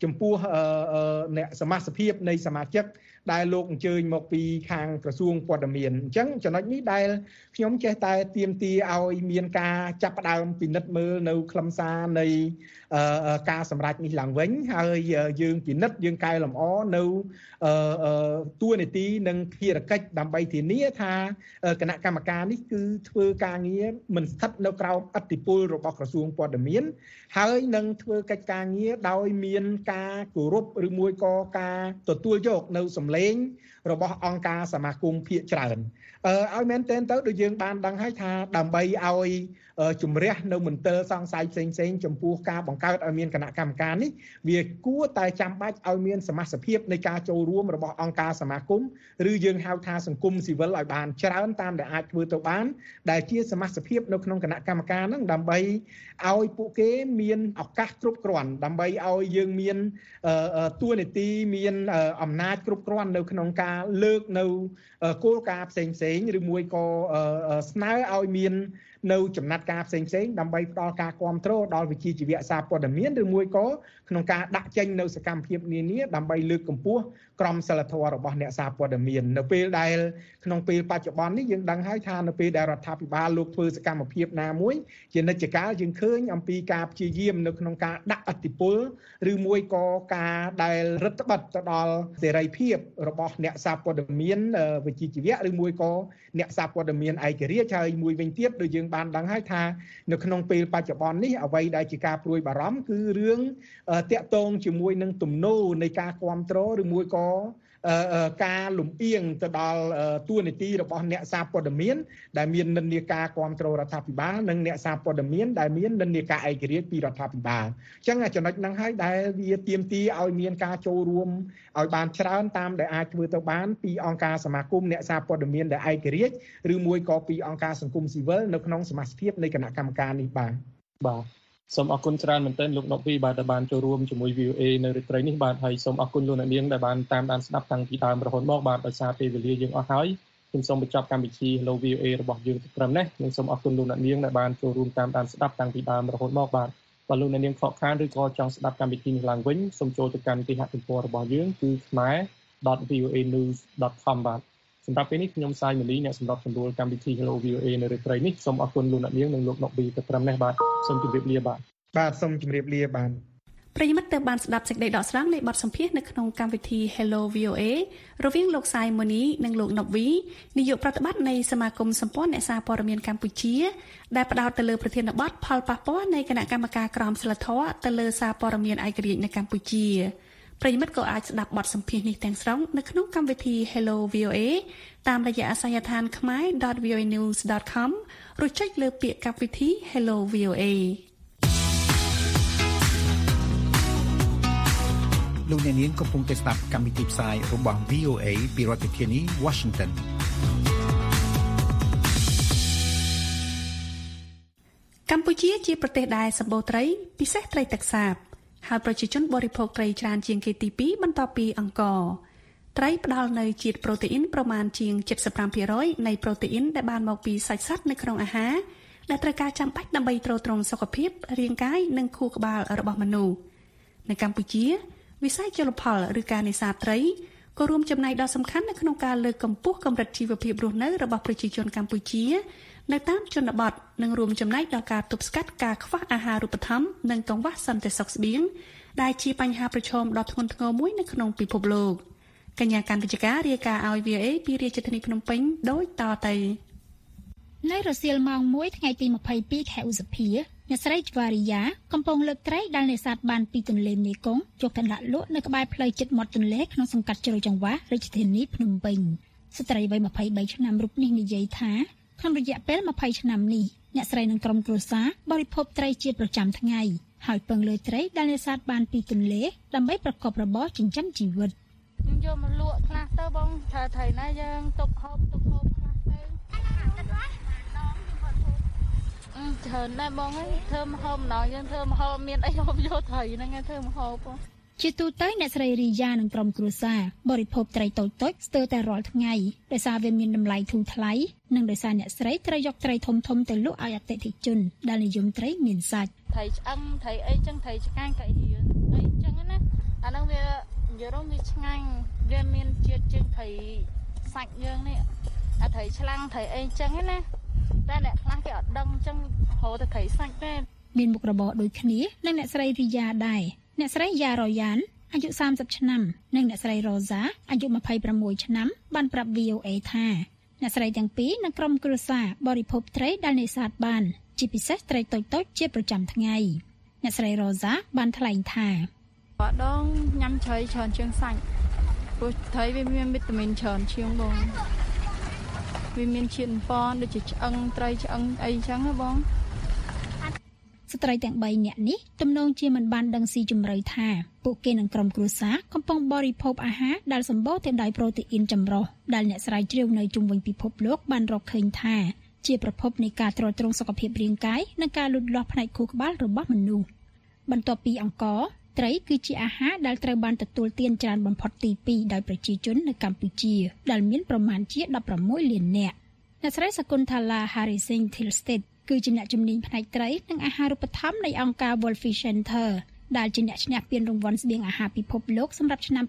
ចំពោះអ្នកសមាជិកនៃសមាជិកដែលលោកអញ្ជើញមកពីខាងក្រសួងព័ត៌មានអញ្ចឹងចំណុចនេះដែលខ្ញុំចេះតែទាមទារឲ្យមានការចាប់ផ្ដើមពិនិត្យមើលនៅខ្លឹមសារនៃការសម្រេចនេះឡើងវិញហើយយើងពិនិត្យយើងកែលម្អនៅតួនាទីនិងភារកិច្ចដើម្បីធានាថាគណៈកម្មការនេះគឺធ្វើការងារមិនស្ថិតនៅក្រោមឥទ្ធិពលរបស់ក្រសួងព័ត៌មានហើយនឹងធ្វើកិច្ចការងារដោយមានការគោរពឬមួយក៏ការទទួលយកនៅសម្លេងរបស់អង្គការសមាគមភាគច្រើនឲ្យមែនទែនទៅដូចយើងបានដឹងហើយថាដើម្បីឲ្យជំរះនៅមន្ទិលសង្ស័យផ្សេងៗចំពោះការបង្កើតឲ្យមានគណៈកម្មការនេះវាគួរតែចាំបាច់ឲ្យមានសមាជិកនៃការចូលរួមរបស់អង្គការសមាគមឬយើងហៅថាសង្គមស៊ីវិលឲ្យបានច្រើនតាមដែលអាចធ្វើទៅបានដែលជាសមាជិកនៅក្នុងគណៈកម្មការហ្នឹងដើម្បីឲ្យពួកគេមានឱកាសគ្រប់គ្រាន់ដើម្បីឲ្យយើងមានតួនាទីមានអំណាចគ្រប់គ្រាន់នៅក្នុងការលើកនៅគោលការណ៍ផ្សេងៗឬមួយក៏ស្នើឲ្យមាននៅចំណាត់ការផ្សេងៗដើម្បីផ្ដល់ការគាំទ្រដល់វិជ្ជាជីវៈសារព័ត៌មានឬមួយក៏ក្នុងការដាក់ចេញនៅសកម្មភាពនានាដើម្បីលើកកម្ពស់ក្រមសីលធម៌របស់អ្នកសារព័ត៌មាននៅពេលដែលក្នុងពេលបច្ចុប្បន្ននេះយើងដឹងហើយថានៅពេលដែលរដ្ឋាភិបាលលោកធ្វើសកម្មភាពណាមួយជានិច្ចកាលយើងឃើញអំពីការព្យាយាមនៅក្នុងការដាក់ឥទ្ធិពលឬមួយក៏ការដែលរដ្ឋបတ်ទៅដល់សេរីភាពរបស់អ្នកសារព័ត៌មានវិជ្ជាជីវៈឬមួយក៏អ្នកសារព័ត៌មានឯករាជ្យហើយមួយវិញទៀតដូចយើងបានដឹងហើយថានៅក្នុងពេលបច្ចុប្បន្ននេះអ្វីដែលជាការព្រួយបារម្ភគឺរឿងតាក់ទងជាមួយនឹងទំនោរនៃការគាំទ្រឬមួយក៏ការលំអៀងទៅដល់តួនាទីរបស់អ្នកសារព័ត៌មានដែលមាននិន្នាការគាំទ្ររដ្ឋាភិបាលនិងអ្នកសារព័ត៌មានដែលមាននិន្នាការឯករាជ្យពីរដ្ឋាភិបាលអញ្ចឹងចំណុចហ្នឹងហើយដែលវាទាមទារឲ្យមានការចូលរួមឲ្យបានច្រើនតាមដែលអាចធ្វើទៅបានពីអង្គការសមាគមអ្នកសារព័ត៌មានដែលឯករាជ្យឬមួយក៏ពីអង្គការសង្គមស៊ីវិលនៅក្នុងសមាជិកនៃគណៈកម្មការនេះបាទសូមអរគុណច្រើនមែនទែនលោកណុកវីបាទដែលបានចូលរួមជាមួយ VOA នៅរាត្រីនេះបាទហើយសូមអរគុណលោកអ្នកនាងដែលបានតាមដានស្ដាប់តាំងពីដើមរហូតមកបាទដោយសារពេលវេលាយើងអស់ហើយខ្ញុំសូមបញ្ចប់កម្មវិធី Hello VOA របស់យើងត្រឹមនេះនិងសូមអរគុណលោកអ្នកនាងដែលបានចូលរួមតាមដានស្ដាប់តាំងពីដើមរហូតមកបាទបើលោកអ្នកនាងខកខានឬក៏ចង់ស្ដាប់កម្មវិធីនេះឡើងវិញសូមចូលទៅកាន់គេហទំព័ររបស់យើងគឺ khmer.voanews.com បាទសម្រាប់ពេលនេះខ្ញុំសាយមលីអ្នកសម្របសម្រួលកម្មវិធី Hello VOA នៅរាត្រីនេះសូមអរគុណលោកអ្នកនាងនិងលោកណុកវីត្រឹមនេះបាទសូមជម្រាបលាបាទសូមជម្រាបលាបាទប្រិយមិត្តទើបបានស្ដាប់សេចក្តីដកស្រង់នៃបទសម្ភាសន៍នៅក្នុងកម្មវិធី Hello VOA រវាងលោកសាយម៉ូនីនិងលោកណុកវីនាយកប្រតិបត្តិនៃសមាគមសម្ព័ន្ធអ្នកសារព័ត៌មានកម្ពុជាដែលផ្ដោតទៅលើប្រធានបទផលប៉ះពាល់នៃគណៈកម្មការក្រមសីលធម៌ទៅលើសារព័ត៌មានឯករាជ្យនៅកម្ពុជាប្រិយមិត្តក៏អាចស្ដាប់បទសម្ភាសន៍នេះទាំងស្រុងនៅក្នុងកម្មវិធី Hello VOA តាមរយៈអាសយដ្ឋាន khmer.voanews.com ឬចុចលើពាក្យកម្មវិធី Hello VOA លោកអ្នកនាងកំពុងតែស្ដាប់កម្មវិធីផ្សាយរបស់ VOA ពីរដ្ឋធានី Washington កម្ពុជាជាប្រទេសដែលសម្បូរត្រីពិសេសត្រីទឹកសាបហើយប្រជាជនបរិភោគត្រីច្រើនជាងគេទី2បន្ទាប់ពីអង្ករត្រីផ្ដល់នូវជាតិប្រូតេអ៊ីនប្រមាណជាង 75% នៃប្រូតេអ៊ីនដែលបានមកពីសាច់សត្វនៅក្នុងអាហារដែលត្រូវការចាំបាច់ដើម្បីទ្រទ្រង់សុខភាពរាងកាយនិងខួរក្បាលរបស់មនុស្សនៅកម្ពុជាវិស័យជលផលឬការនេសាទត្រីក៏រួមចំណែកដ៏សំខាន់នៅក្នុងការលើកកម្ពស់កម្រិតជីវភាពរស់នៅរបស់ប្រជាជនកម្ពុជានៅតាមជនបទនិងរួមចំណែកដល់ការទប់ស្កាត់ការខ្វះអាហារូបត្ថម្ភនិងកង្វះសន្តិសុខស្បៀងដែលជាបញ្ហាប្រឈមដ៏ធ្ងន់ធ្ងរមួយនៅក្នុងពិភពលោកកញ្ញាកាន់វិជ្ជការរាយការណ៍ឲ្យ VOA ពីរាជធានីភ្នំពេញដូចតទៅនៅរសៀលម៉ោង 1 ថ្ងៃទី 22 ខែឧសភាអ្នកស្រីជ្វារីយ៉ាកំពុងលើកត្រីដែលនេសាទបានពីទន្លេមេគង្គយកទៅដាក់លក់នៅក្បែរផ្លូវជិតមាត់ទន្លេក្នុងសង្កាត់ជ្រោយចង្វាររាជធានីភ្នំពេញស្ត្រីវ័យ23ឆ្នាំរូបនេះនិយាយថាក្នុងរយៈពេល20ឆ្នាំនេះអ្នកស្រីនិងក្រុមគ្រួសារបរិភោគត្រីជាប្រចាំថ្ងៃហើយពឹងលើត្រីដែលនេសាទបានពីទន្លេដើម្បីប្រកបរបរចិញ្ចឹមជីវិតខ្ញុំយកមកលក់ខ្លះទៅបងត្រូវណាយើងទុកហូបខ្លះទៅច្រើនដែរបងអើយធ្វើម្ហូបម្ដងយើងធ្វើម្ហូបមានអីហូបយកត្រីហ្នឹងឯងធ្វើម្ហូបជាទូទៅអ្នកស្រីរីយ៉ានិងក្រុមគ្រួសារបរិភោគត្រីតូចៗស្ទើរតែរាល់ថ្ងៃដោយសារវាមានតម្លៃធូរថ្លៃនិងដោយសារអ្នកស្រីត្រូវយកត្រីធំៗទៅលក់ឲ្យអតិថិជនដែលនិយមត្រីមានសាច់ត្រីឆ្អឹងត្រីអីចឹងត្រីឆ្កាងត្រីហៀនអីចឹងណានិយាយទៅវាឆ្ងាញ់វាមានជាតិជាងត្រីសាច់យើងនេះអាត្រីឆ្លាំងត្រីអីចឹងណាតែអ្នកខ្លះគេអត់ដឹងចឹងហៅទៅត្រីសាច់ទេមានមុខរបរដូចគ្នានឹងអ្នកស្រីរីយ៉ាដែរអ្នកស្រីយ៉ារ៉ូយ៉ានអាយុ30ឆ្នាំនិងអ្នកស្រីរ៉ូសាអាយុ26ឆ្នាំបានប្រាប់ VOA ថាអ្នកស្រីទាំងពីរនិងក្រុមគ្រួសារបរិភោគត្រីដែលនេសាទបានជាពិសេសត្រីតូចៗជាប្រចាំថ្ងៃអ្នកស្រីរ៉ូសាបានថ្លែងថាបដងញ៉ាំត្រីច្រើនជាងសាច់ព្រោះត្រីវាមានវីតាមីនច្រើនជាងបងវាមានជាតិប៉នដូចជាឆ្អឹងត្រីឆ្អឹងអីចឹងណាបងស្ត្រីទាំង3នាក់នេះទំនងជាមិនបានដឹងស៊ីជម្រៅថាពួកគេនិងក្រុមគ្រួសារកំពុងបរិភោគអាហារដែលសម្បូរទៅដោយប្រូតេអ៊ីនចម្រុះដែលអ្នកស្រាវជ្រាវនៅជុំវិញពិភពលោកបានរកឃើញថាជាប្រភពនៃការទ្រទ្រង់សុខភាពរាងកាយនិងការលូតលាស់ផ្នែកខួរក្បាលរបស់មនុស្សបន្ទាប់ពីអង្ករត្រីគឺជាអាហារដែលត្រូវបានទទួលទានច្រើនបំផុតទី2ដោយប្រជាជននៅកម្ពុជាដែលមានប្រមាណជា16លាននាក់អ្នកស្រីសកុនថាឡា Harrison Tilstead គឺជាអ្នកជំនាញផ្នែកត្រីនិងអាហារូបត្ថម្ភនៃអង្គការ World Fish Center ដែលជាអ្នកឈ្នះពានរង្វាន់ស្បៀងអាហារពិភពលោកសម្រាប់ឆ្នាំ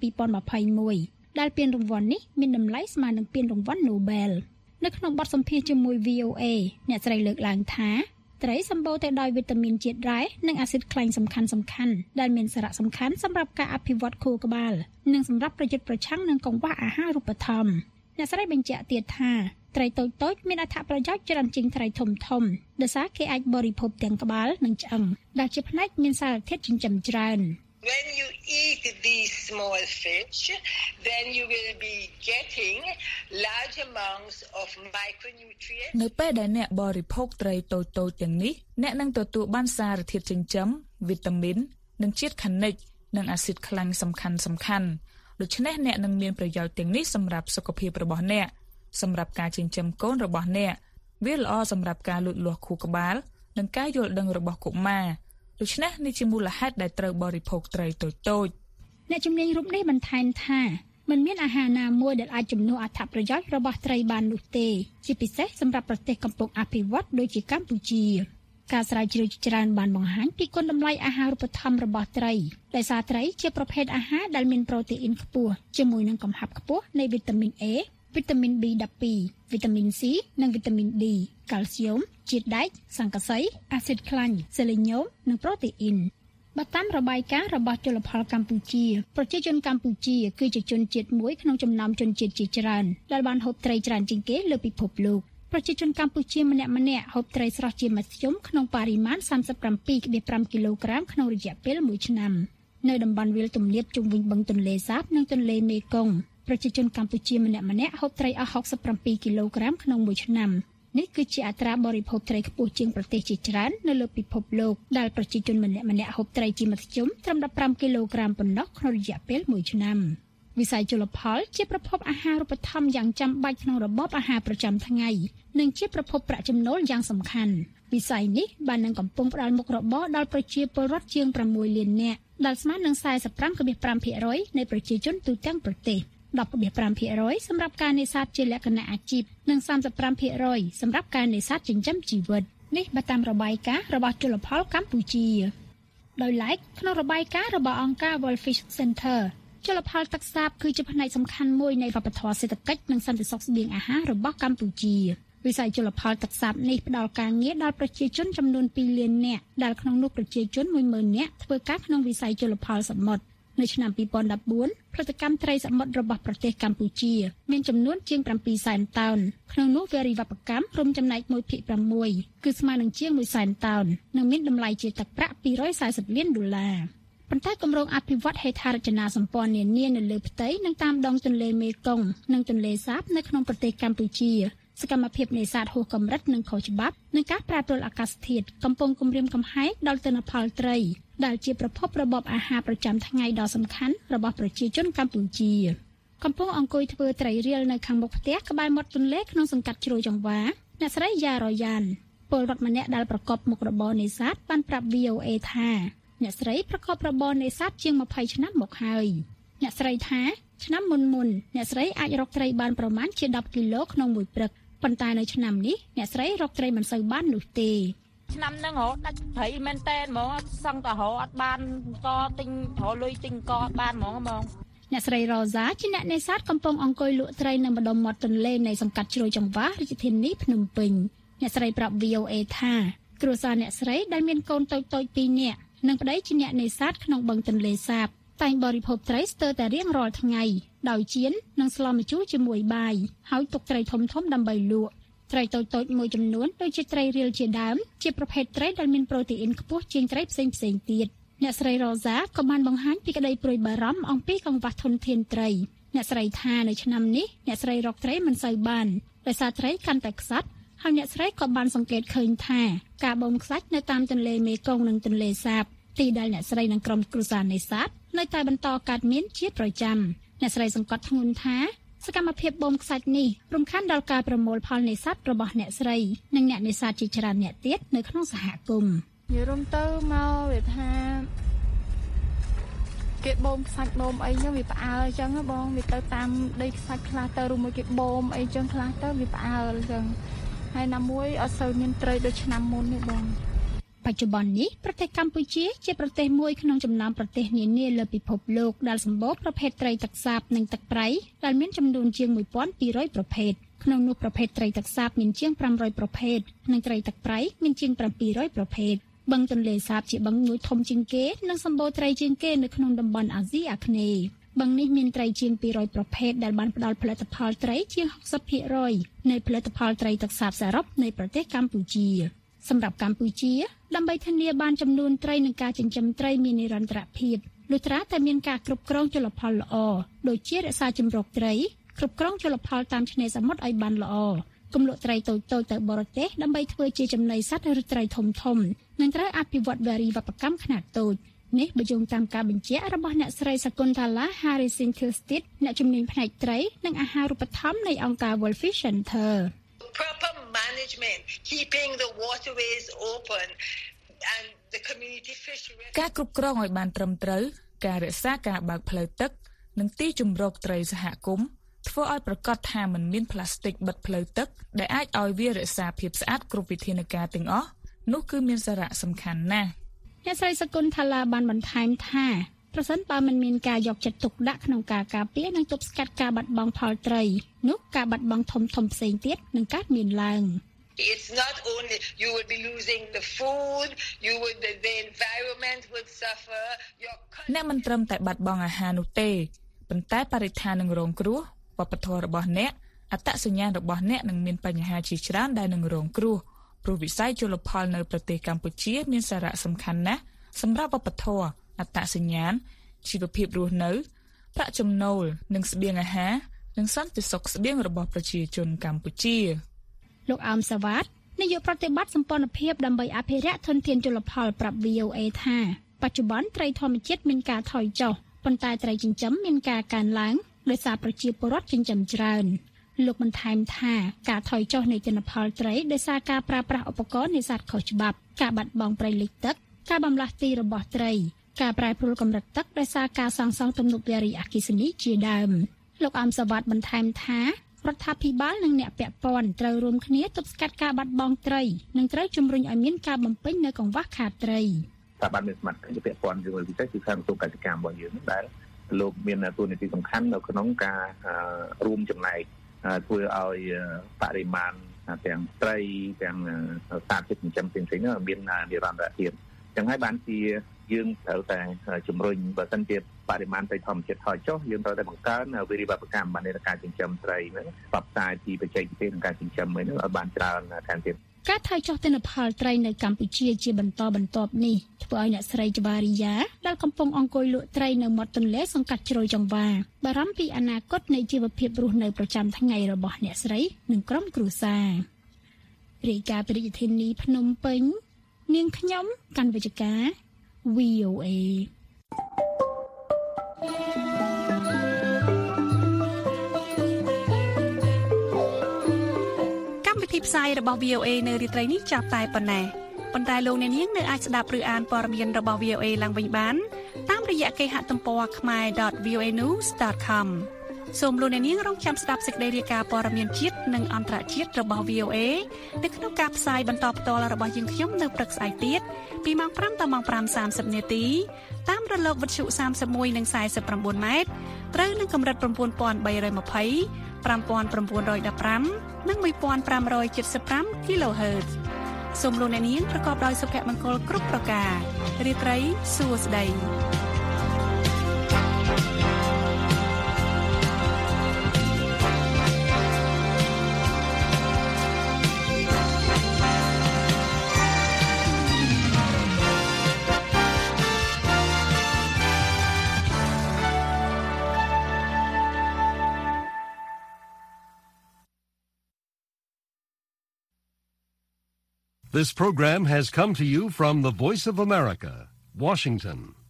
2021ដែលពានរង្វាន់នេះមានតម្លៃស្មើនឹងពានរង្វាន់ Nobel នៅក្នុងបទសម្ភាសន៍ជាមួយ VOA អ្នកស្រីលើកឡើងថាត្រីសម្បូរទៅដោយវីតាមីនជាតិរ៉ែនិងអាស៊ីតខ្លាញ់សំខាន់ៗដែលមានសារៈសំខាន់សម្រាប់ការអភិវឌ្ឍខួរក្បាលនិងសម្រាប់ប្រយុទ្ធប្រឆាំងនឹងកង្វះអាហារូបត្ថម្ភអ្នកស្រីបញ្ជាក់ទៀតថាត្រីតូចៗមានអត្ថប្រយោជន៍ច្រើនជាងត្រីធំៗដោយសារគេអាចបរិភោគទាំងក្បាលនិងឆ្អឹងដែលជាផ្នែកមានសារធាតុចិញ្ចឹមច្រើន When you eat these small fish, then you will be getting large amounts of micronutrients. នៅពេលដែលអ្នកបរិភោគត្រីតូចៗទាំងនេះអ្នកនឹងទទួលបានសារធាតុចិញ្ចឹមវីតាមីននិងជាតិខនិជនិងអាស៊ីតខ្លាញ់សំខាន់ៗដូច្នេះអ្នកនឹងមានប្រយោជន៍ទាំងនេះសម្រាប់សុខភាពរបស់អ្នកសម្រាប់ការចិញ្ចឹមកូនរបស់អ្នកវាល្អសម្រាប់ការលូតលាស់ខួរក្បាលនិងការយល់ដឹងរបស់កុមារដូច្នេះនេះជាមូលហេតុដែលត្រូវបរិភោគត្រីតូចៗអ្នកជំនាញរូបនេះបន្ថែមថាមិនមានអាហារណាមួយដែលអាចជំនួសអត្ថប្រយោជន៍របស់ត្រីបាននោះទេជាពិសេសសម្រាប់ប្រទេសកំពុងអភិវឌ្ឍដូចជាកម្ពុជាការស្រាវជ្រាវជាច្រើនបានបង្ហាញពីគុណតម្លៃអាហារូបត្ថម្ភរបស់ត្រីដោយសារត្រីជាប្រភេទអាហារដែលមានប្រូតេអ៊ីនខ្ពស់ជាមួយនឹងកំហាប់ខ្ពស់នៃវីតាមីន A វីតាមីន B12 វីតាមីន C និងវីតាមីន D កាល់ស្យូមជាតិដែកសង្កសីអាស៊ីតខ្លាញ់សេលេញូមនិងប្រូតេអ៊ីនបើតាមរបាយការណ៍របស់ជលផលកម្ពុជាប្រជាជនកម្ពុជាគឺជាជនជាតិមួយក្នុងចំណោមជនជាតិជាច្រើនដែលបានហូបត្រីច្រើនជាងគេលើពិភពលោកប្រជាជនកម្ពុជាម្នាក់ៗហូបត្រីស្រស់ជាមធ្យមក្នុងបរិមាណ 37.5 គីឡូក្រាមក្នុងរយៈពេល1ឆ្នាំនៅតំបន់វាលទំនាបជុំវិញបឹងទន្លេសាបនិងទន្លេមេគង្គប្រជាជនកម្ពុជាម្នាក់ៗហូបត្រីអស់67គីឡូក្រាមក្នុងមួយឆ្នាំនេះគឺជាអត្រាបរិភោគត្រីខ្ពស់ជាងប្រទេសជាច្រើននៅលើពិភពលោកដែលប្រជាជនម្នាក់ៗហូបត្រីជាមធ្យមត្រឹម15គីឡូក្រាមប៉ុណ្ណោះក្នុងរយៈពេល1ឆ្នាំវិស័យជលផលជាប្រភពអាហារូបត្ថម្ភយ៉ាងចាំបាច់ក្នុងរបបអាហារប្រចាំថ្ងៃនិងជាប្រភពប្រាក់ចំណូលយ៉ាងសំខាន់វិស័យនេះបាននឹងកំពុងផ្ដល់មុខរបរដល់ប្រជាពលរដ្ឋជាង6លាននាក់ដែលស្មើនឹង 45.5% នៃប្រជាជនទូទាំងប្រទេស 10.5% សម្រាប់ការនេសាទជាលក្ខណៈអាជីពនិង 35% សម្រាប់ការនេសាទចិញ្ចឹមជីវិតនេះបើតាមរបាយការណ៍របស់ជលផលកម្ពុជាដោយឡែកក្នុងរបាយការណ៍របស់អង្គការ World Fish Center ជលផលទឹកសាបគឺជាផ្នែកសំខាន់មួយនៃវប្បធម៌សេដ្ឋកិច្ចនិងសន្តិសុខស្បៀងអាហាររបស់កម្ពុជាវិស័យជលផលទឹកសាបនេះផ្ដល់ការងារដល់ប្រជាជនចំនួន2លាននាក់ដែលក្នុងនោះប្រជាជន 10,000 នាក់ធ្វើការក្នុងវិស័យជលផលសមុទ្រនៅឆ្នាំ2014ផលិតកម្មត្រីសមុទ្ររបស់ប្រទេសកម្ពុជាមានចំនួនជាង 700,000 តោនក្នុងនោះវារីវប្បកម្មរួមចំណែក 1/6 គឺស្មើនឹងជាង 100,000 តោននិងមានតម្លៃជាទឹកប្រាក់$240 លានប៉ុន្តែគម្រោងអភិវឌ្ឍហេដ្ឋារចនាសម្ព័ន្ធនានានៅលើផ្ទៃនិងតាមដងទន្លេមេគង្គនិងទន្លេសាបនៅក្នុងប្រទេសកម្ពុជាសកម្មភាពនេសាទហួសកម្រិតនិងខុសច្បាប់និងការប្រែប្រួលអាកាសធាតុកំពុងគំរាមកំហែងដល់ទិន្នផលត្រីដែលជាប្រភពរបបអាហារប្រចាំថ្ងៃដ៏សំខាន់របស់ប្រជាជនកម្ពុជាកំពុងអង្គុយធ្វើត្រីរៀលនៅខាងមុខផ្ទះក្បែរមាត់ទន្លេក្នុងសង្កាត់ជ្រោយចង្វាអ្នកស្រីយ៉ារ៉ូយ៉ានពលរដ្ឋម្នាក់ដែលប្រកបមុខរបរនេសាទបានប្រាប់ VOA ថាអ្នកស្រីប្រកបរបរនេសាទជាង20ឆ្នាំមកហើយអ្នកស្រីថាឆ្នាំមុនអ្នកស្រីអាចរកត្រីបានប្រមាណជា10គីឡូក្នុងមួយព្រឹកប៉ុន្តែនៅឆ្នាំនេះអ្នកស្រីរកត្រីមិនសូវបាននោះទេឆ្នាំហ្នឹងហ៎ដាច់ត្រីមែនតែហ្មងសឹងតែរកអត់បានក៏ទិញរកលុយទិញក៏អត់បានហ្មងអ្នកស្រីរ៉ូសាជាអ្នកនេសាទកំពុងអង្គុយលក់ត្រីនៅម្ដុំមាត់ទន្លេនៃសង្កាត់ជ្រោយចង្វារាជធានីភ្នំពេញអ្នកស្រីប្រាប់ VOA ថាគ្រួសារអ្នកស្រីដែលមានកូនតូចៗ2នាក់និងប្តីជាអ្នកនេសាទក្នុងបឹងទន្លេសាបតែងបរិភោគត្រីស្ទើរតែរៀងរាល់ថ្ងៃដោយចៀននិងស្លម្ជូរជាមួយបាយហើយទុកត្រីធំៗដើម្បីលក់ត្រីតូចៗមួយចំនួនដូចជាត្រីរៀលជាដើមជាប្រភេទត្រីដែលមានប្រូតេអ៊ីនខ្ពស់ជាងត្រីផ្សេងៗទៀតអ្នកស្រីរ៉ូសាក៏បានបង្ហាញពីក្តីព្រួយបារម្ភអំពីកង្វះធនធានត្រីអ្នកស្រីថានៅឆ្នាំនេះអ្នកស្រីរកត្រីមិនសូវបានដោយសារត្រីកាន់តែខ្សាច់ហើយអ្នកស្រីក៏បានសង្កេតឃើញថាការបូមខ្សាច់នៅតាមទន្លេមេគង្គនិងទន្លេសាបទីដែលអ្នកស្រីនិងក្រុមគ្រួសារនេសាទនៅតែបន្តកើតមានជាប្រចាំអ្នកស្រីសង្កត់ធ្ងន់ថាសកម្មភាពបូមខ្សាច់នេះរំខានដល់ការប្រមូលផលនេសាទរបស់អ្នកស្រីនិងអ្នកនេសាទជាច្រើនអ្នកទៀតនៅក្នុងសហគមន៍និយាយរួមទៅមកវាថាគេបូមខ្សាច់បូមអីចឹងវាផ្អើលចឹងបងវាទៅតាមដីខ្សាច់ខ្លះទៅឬមួយគេបូមអីចឹងខ្លះទៅវាផ្អើលចឹងហើយណាមួយអត់សូវមានត្រីដូចឆ្នាំមុនទេបងបច្ចុប្បន្ននេះប្រទេសកម្ពុជាជាប្រទេសមួយក្នុងចំណោមប្រទេសនានាលើពិភពលោកដែលសម្បូរប្រភេទត្រីទឹកសាបនិងទឹកប្រៃដែលមានចំនួនជាង 1200 ប្រភេទក្នុងនោះប្រភេទត្រីទឹកសាបមានជាង500ប្រភេទនិងត្រីទឹកប្រៃមានជាង700ប្រភេទបឹងទន្លេសាបជាបឹងមួយធំជាងគេនិងសម្បូរត្រីជាងគេនៅក្នុងតំបន់អាស៊ីអាគ្នេយ៍បឹងនេះមានត្រីជាង200ប្រភេទដែលបានផ្ដល់ផលិតផលត្រីជាង 60% នៃផលិតផលត្រីទឹកសាបសរុបនៃប្រទេសកម្ពុជាសម្រាប់កម្ពុជាដើម្បីធានាបានចំនួនត្រីនិងការចិញ្ចឹមត្រីមាននិរន្តរភាពលុះត្រាតែមានការគ្រប់គ្រងជលផលល្អដូចជារក្សាជម្រកត្រីគ្រប់គ្រងជលផលតាមឆ្នេរសមុទ្រឲ្យបានល្អគំលក់ត្រីតូចៗទៅបរទេសដើម្បីធ្វើជាចំណីសត្វឬត្រីធំៗនិងត្រូវអភិវឌ្ឍវារីវប្បកម្មខ្នាតតូចនេះបញ្ជាក់តាមការបញ្ជាក់របស់អ្នកស្រីសកុនថាឡា Harrison-Kilstead អ្នកជំនាញផ្នែកត្រីនិងអាហារូបត្ថម្ភនៃអង្គការ World Fish Center proper management keeping the waterways open and the community fisheries ការគ្រប់គ្រងឲ្យបានត្រឹមត្រូវការរក្សាការបើកផ្លូវទឹកនិងទីជម្រកត្រីសហគមន៍ធ្វើឲ្យប្រកាសថាមិនមានផ្លាស្ទិកបិទផ្លូវទឹកដែលអាចឲ្យវារក្សាភាពស្អាតគ្រប់វិធានការទាំងអស់នោះគឺមានសារៈសំខាន់ណាស់អ្នកស្រីសកុនថាឡាបានបន្ថែមថាប្រសិនបើមិនមានការយកចិត្តទុកដាក់ក្នុងការការពារនិងទប់ស្កាត់ការបាត់បង់ផលត្រីនោះការបាត់បង់ធំៗផ្សេងទៀតនឹងកើតមានឡើង It's not only you will be losing the food, the environment would suffer. អ្នកមិនត្រឹមតែបាត់បង់អាហារនោះទេប៉ុន្តែបរិស្ថាននឹងរងគ្រោះវប្បធម៌របស់អ្នកអត្តសញ្ញាណរបស់អ្នកនឹងមានបញ្ហាជាច្រើនដែលនឹងរងគ្រោះព្រោះវិស័យជលផលនៅប្រទេសកម្ពុជាមានសារៈសំខាន់ណាស់សម្រាប់វប្បធម៌អត្តសញ្ញាណជីវភាពរស់នៅប្រាក់ចំណូលនិងស្បៀងអាហារនិងសន្តិសុខស្បៀងរបស់ប្រជាជនកម្ពុជាលោកអោមសាវ៉ាតនាយកប្រតិបត្តិសម្ព័ន្ធភាពដើម្បីអភិរក្សធនធានជលផលប្រាប់ VOA ថាបច្ចុប្បន្នត្រីធម្មជាតិមានការថយចុះប៉ុន្តែត្រីចិញ្ចឹមមានការកើនឡើងដោយសារប្រជាពលរដ្ឋចិញ្ចឹមច្រើនលោកបន្ថែមថាការថយចុះនៃទិន្នផលត្រីដោយសារការប្រើប្រាស់ឧបករណ៍នេសាទខុសច្បាប់ការបាត់បង់ព្រៃលិចទឹកការបំលាស់ទីរបស់ត្រីការប្រែប្រួលកម្រិតទឹកដោយសារការសាងសង់ទំនប់វារីអគ្គិសនីជាដើមលោកអមសវត្តបន្ថែមថារដ្ឋាភិបាលនិងអ្នកពាក់ព័ន្ធត្រូវរួមគ្នាទប់ស្កាត់ការបាត់បង់ត្រីនិងត្រូវជំរុញឲ្យមានការបំពេញនៅកង្វះខាតត្រីថាបានមានសមត្ថកិច្ចពាក់ព័ន្ធជាមួយវិស័យគឺខាងក្រសួងកសិកម្មរបស់យើងដែលលោកមានតួនាទីសំខាន់នៅក្នុងការរួមចំណែកធ្វើឲ្យបរិមាណទាំងត្រីទាំងសារធាតុចិញ្ចឹមផ្សេងៗនោះមាននិរន្តរភាពចឹងហើយបានជាយើងត្រូវតែជំរុញបើសិនជាបរិមាណត្រីធម្មជាតិថយចុះយើងត្រូវតែបង្កើនវិរិយវប្បកម្មនៃការចិញ្ចឹមត្រីហ្នឹងផ្សព្វផ្សាយពីបច្ចេកទេសក្នុងការចិញ្ចឹមហ្នឹងឲ្យបានច្រើនថែមទៀតការថយចុះទិន្នផលត្រីនៅកម្ពុជាជាបន្តបន្ទាប់នេះធ្វើឲ្យអ្នកស្រីច្បារីយ៉ាដែលកំពុងអង្គុយលក់ត្រីនៅមាត់ទន្លេសង្កាត់ជ្រោយចង្វាបារម្ភពីអនាគតនៃជីវភាពរស់នៅប្រចាំថ្ងៃរបស់អ្នកស្រីនិងក្រុមគ្រួសាររាយការណ៍ពីរាជធានីភ្នំពេញនាងខ្ញុំកាន់វិជ្ជការ VOA កម្មវិធីផ្សាយរបស់ VOA នៅរាត្រីនេះចាប់តែប៉ុណ្ណេះប៉ុន្តែលោកអ្នកនាងនៅអាចស្ដាប់ឬអានព័ត៌មានរបស់ VOA ឡើងវិញបានតាមរយៈគេហទំព័រ khmer.voanews.com សូមលោកអ្នកនាងរងចាំស្ដាប់សេចក្តីរាយការណ៍ព័ត៌មានជាតិនិងអន្តរជាតិរបស់ VOA នៅក្នុងការផ្សាយបន្តផ្ទាល់របស់យើងខ្ញុំនៅព្រឹកស្អែកទៀតពីម៉ោង 5 ដល់ម៉ោង 5:30 នាទីតាមរលកវិទ្យុ 31 និង 49 ម៉ែត្រត្រូវនឹងកម្រិត 9320 5915 និង 1575 kHz សូមលោកអ្នកនាងប្រកបដោយសុភមង្គលគ្រប់ប្រការរាត្រីសួស្តី This program has come to you from the Voice of America, Washington.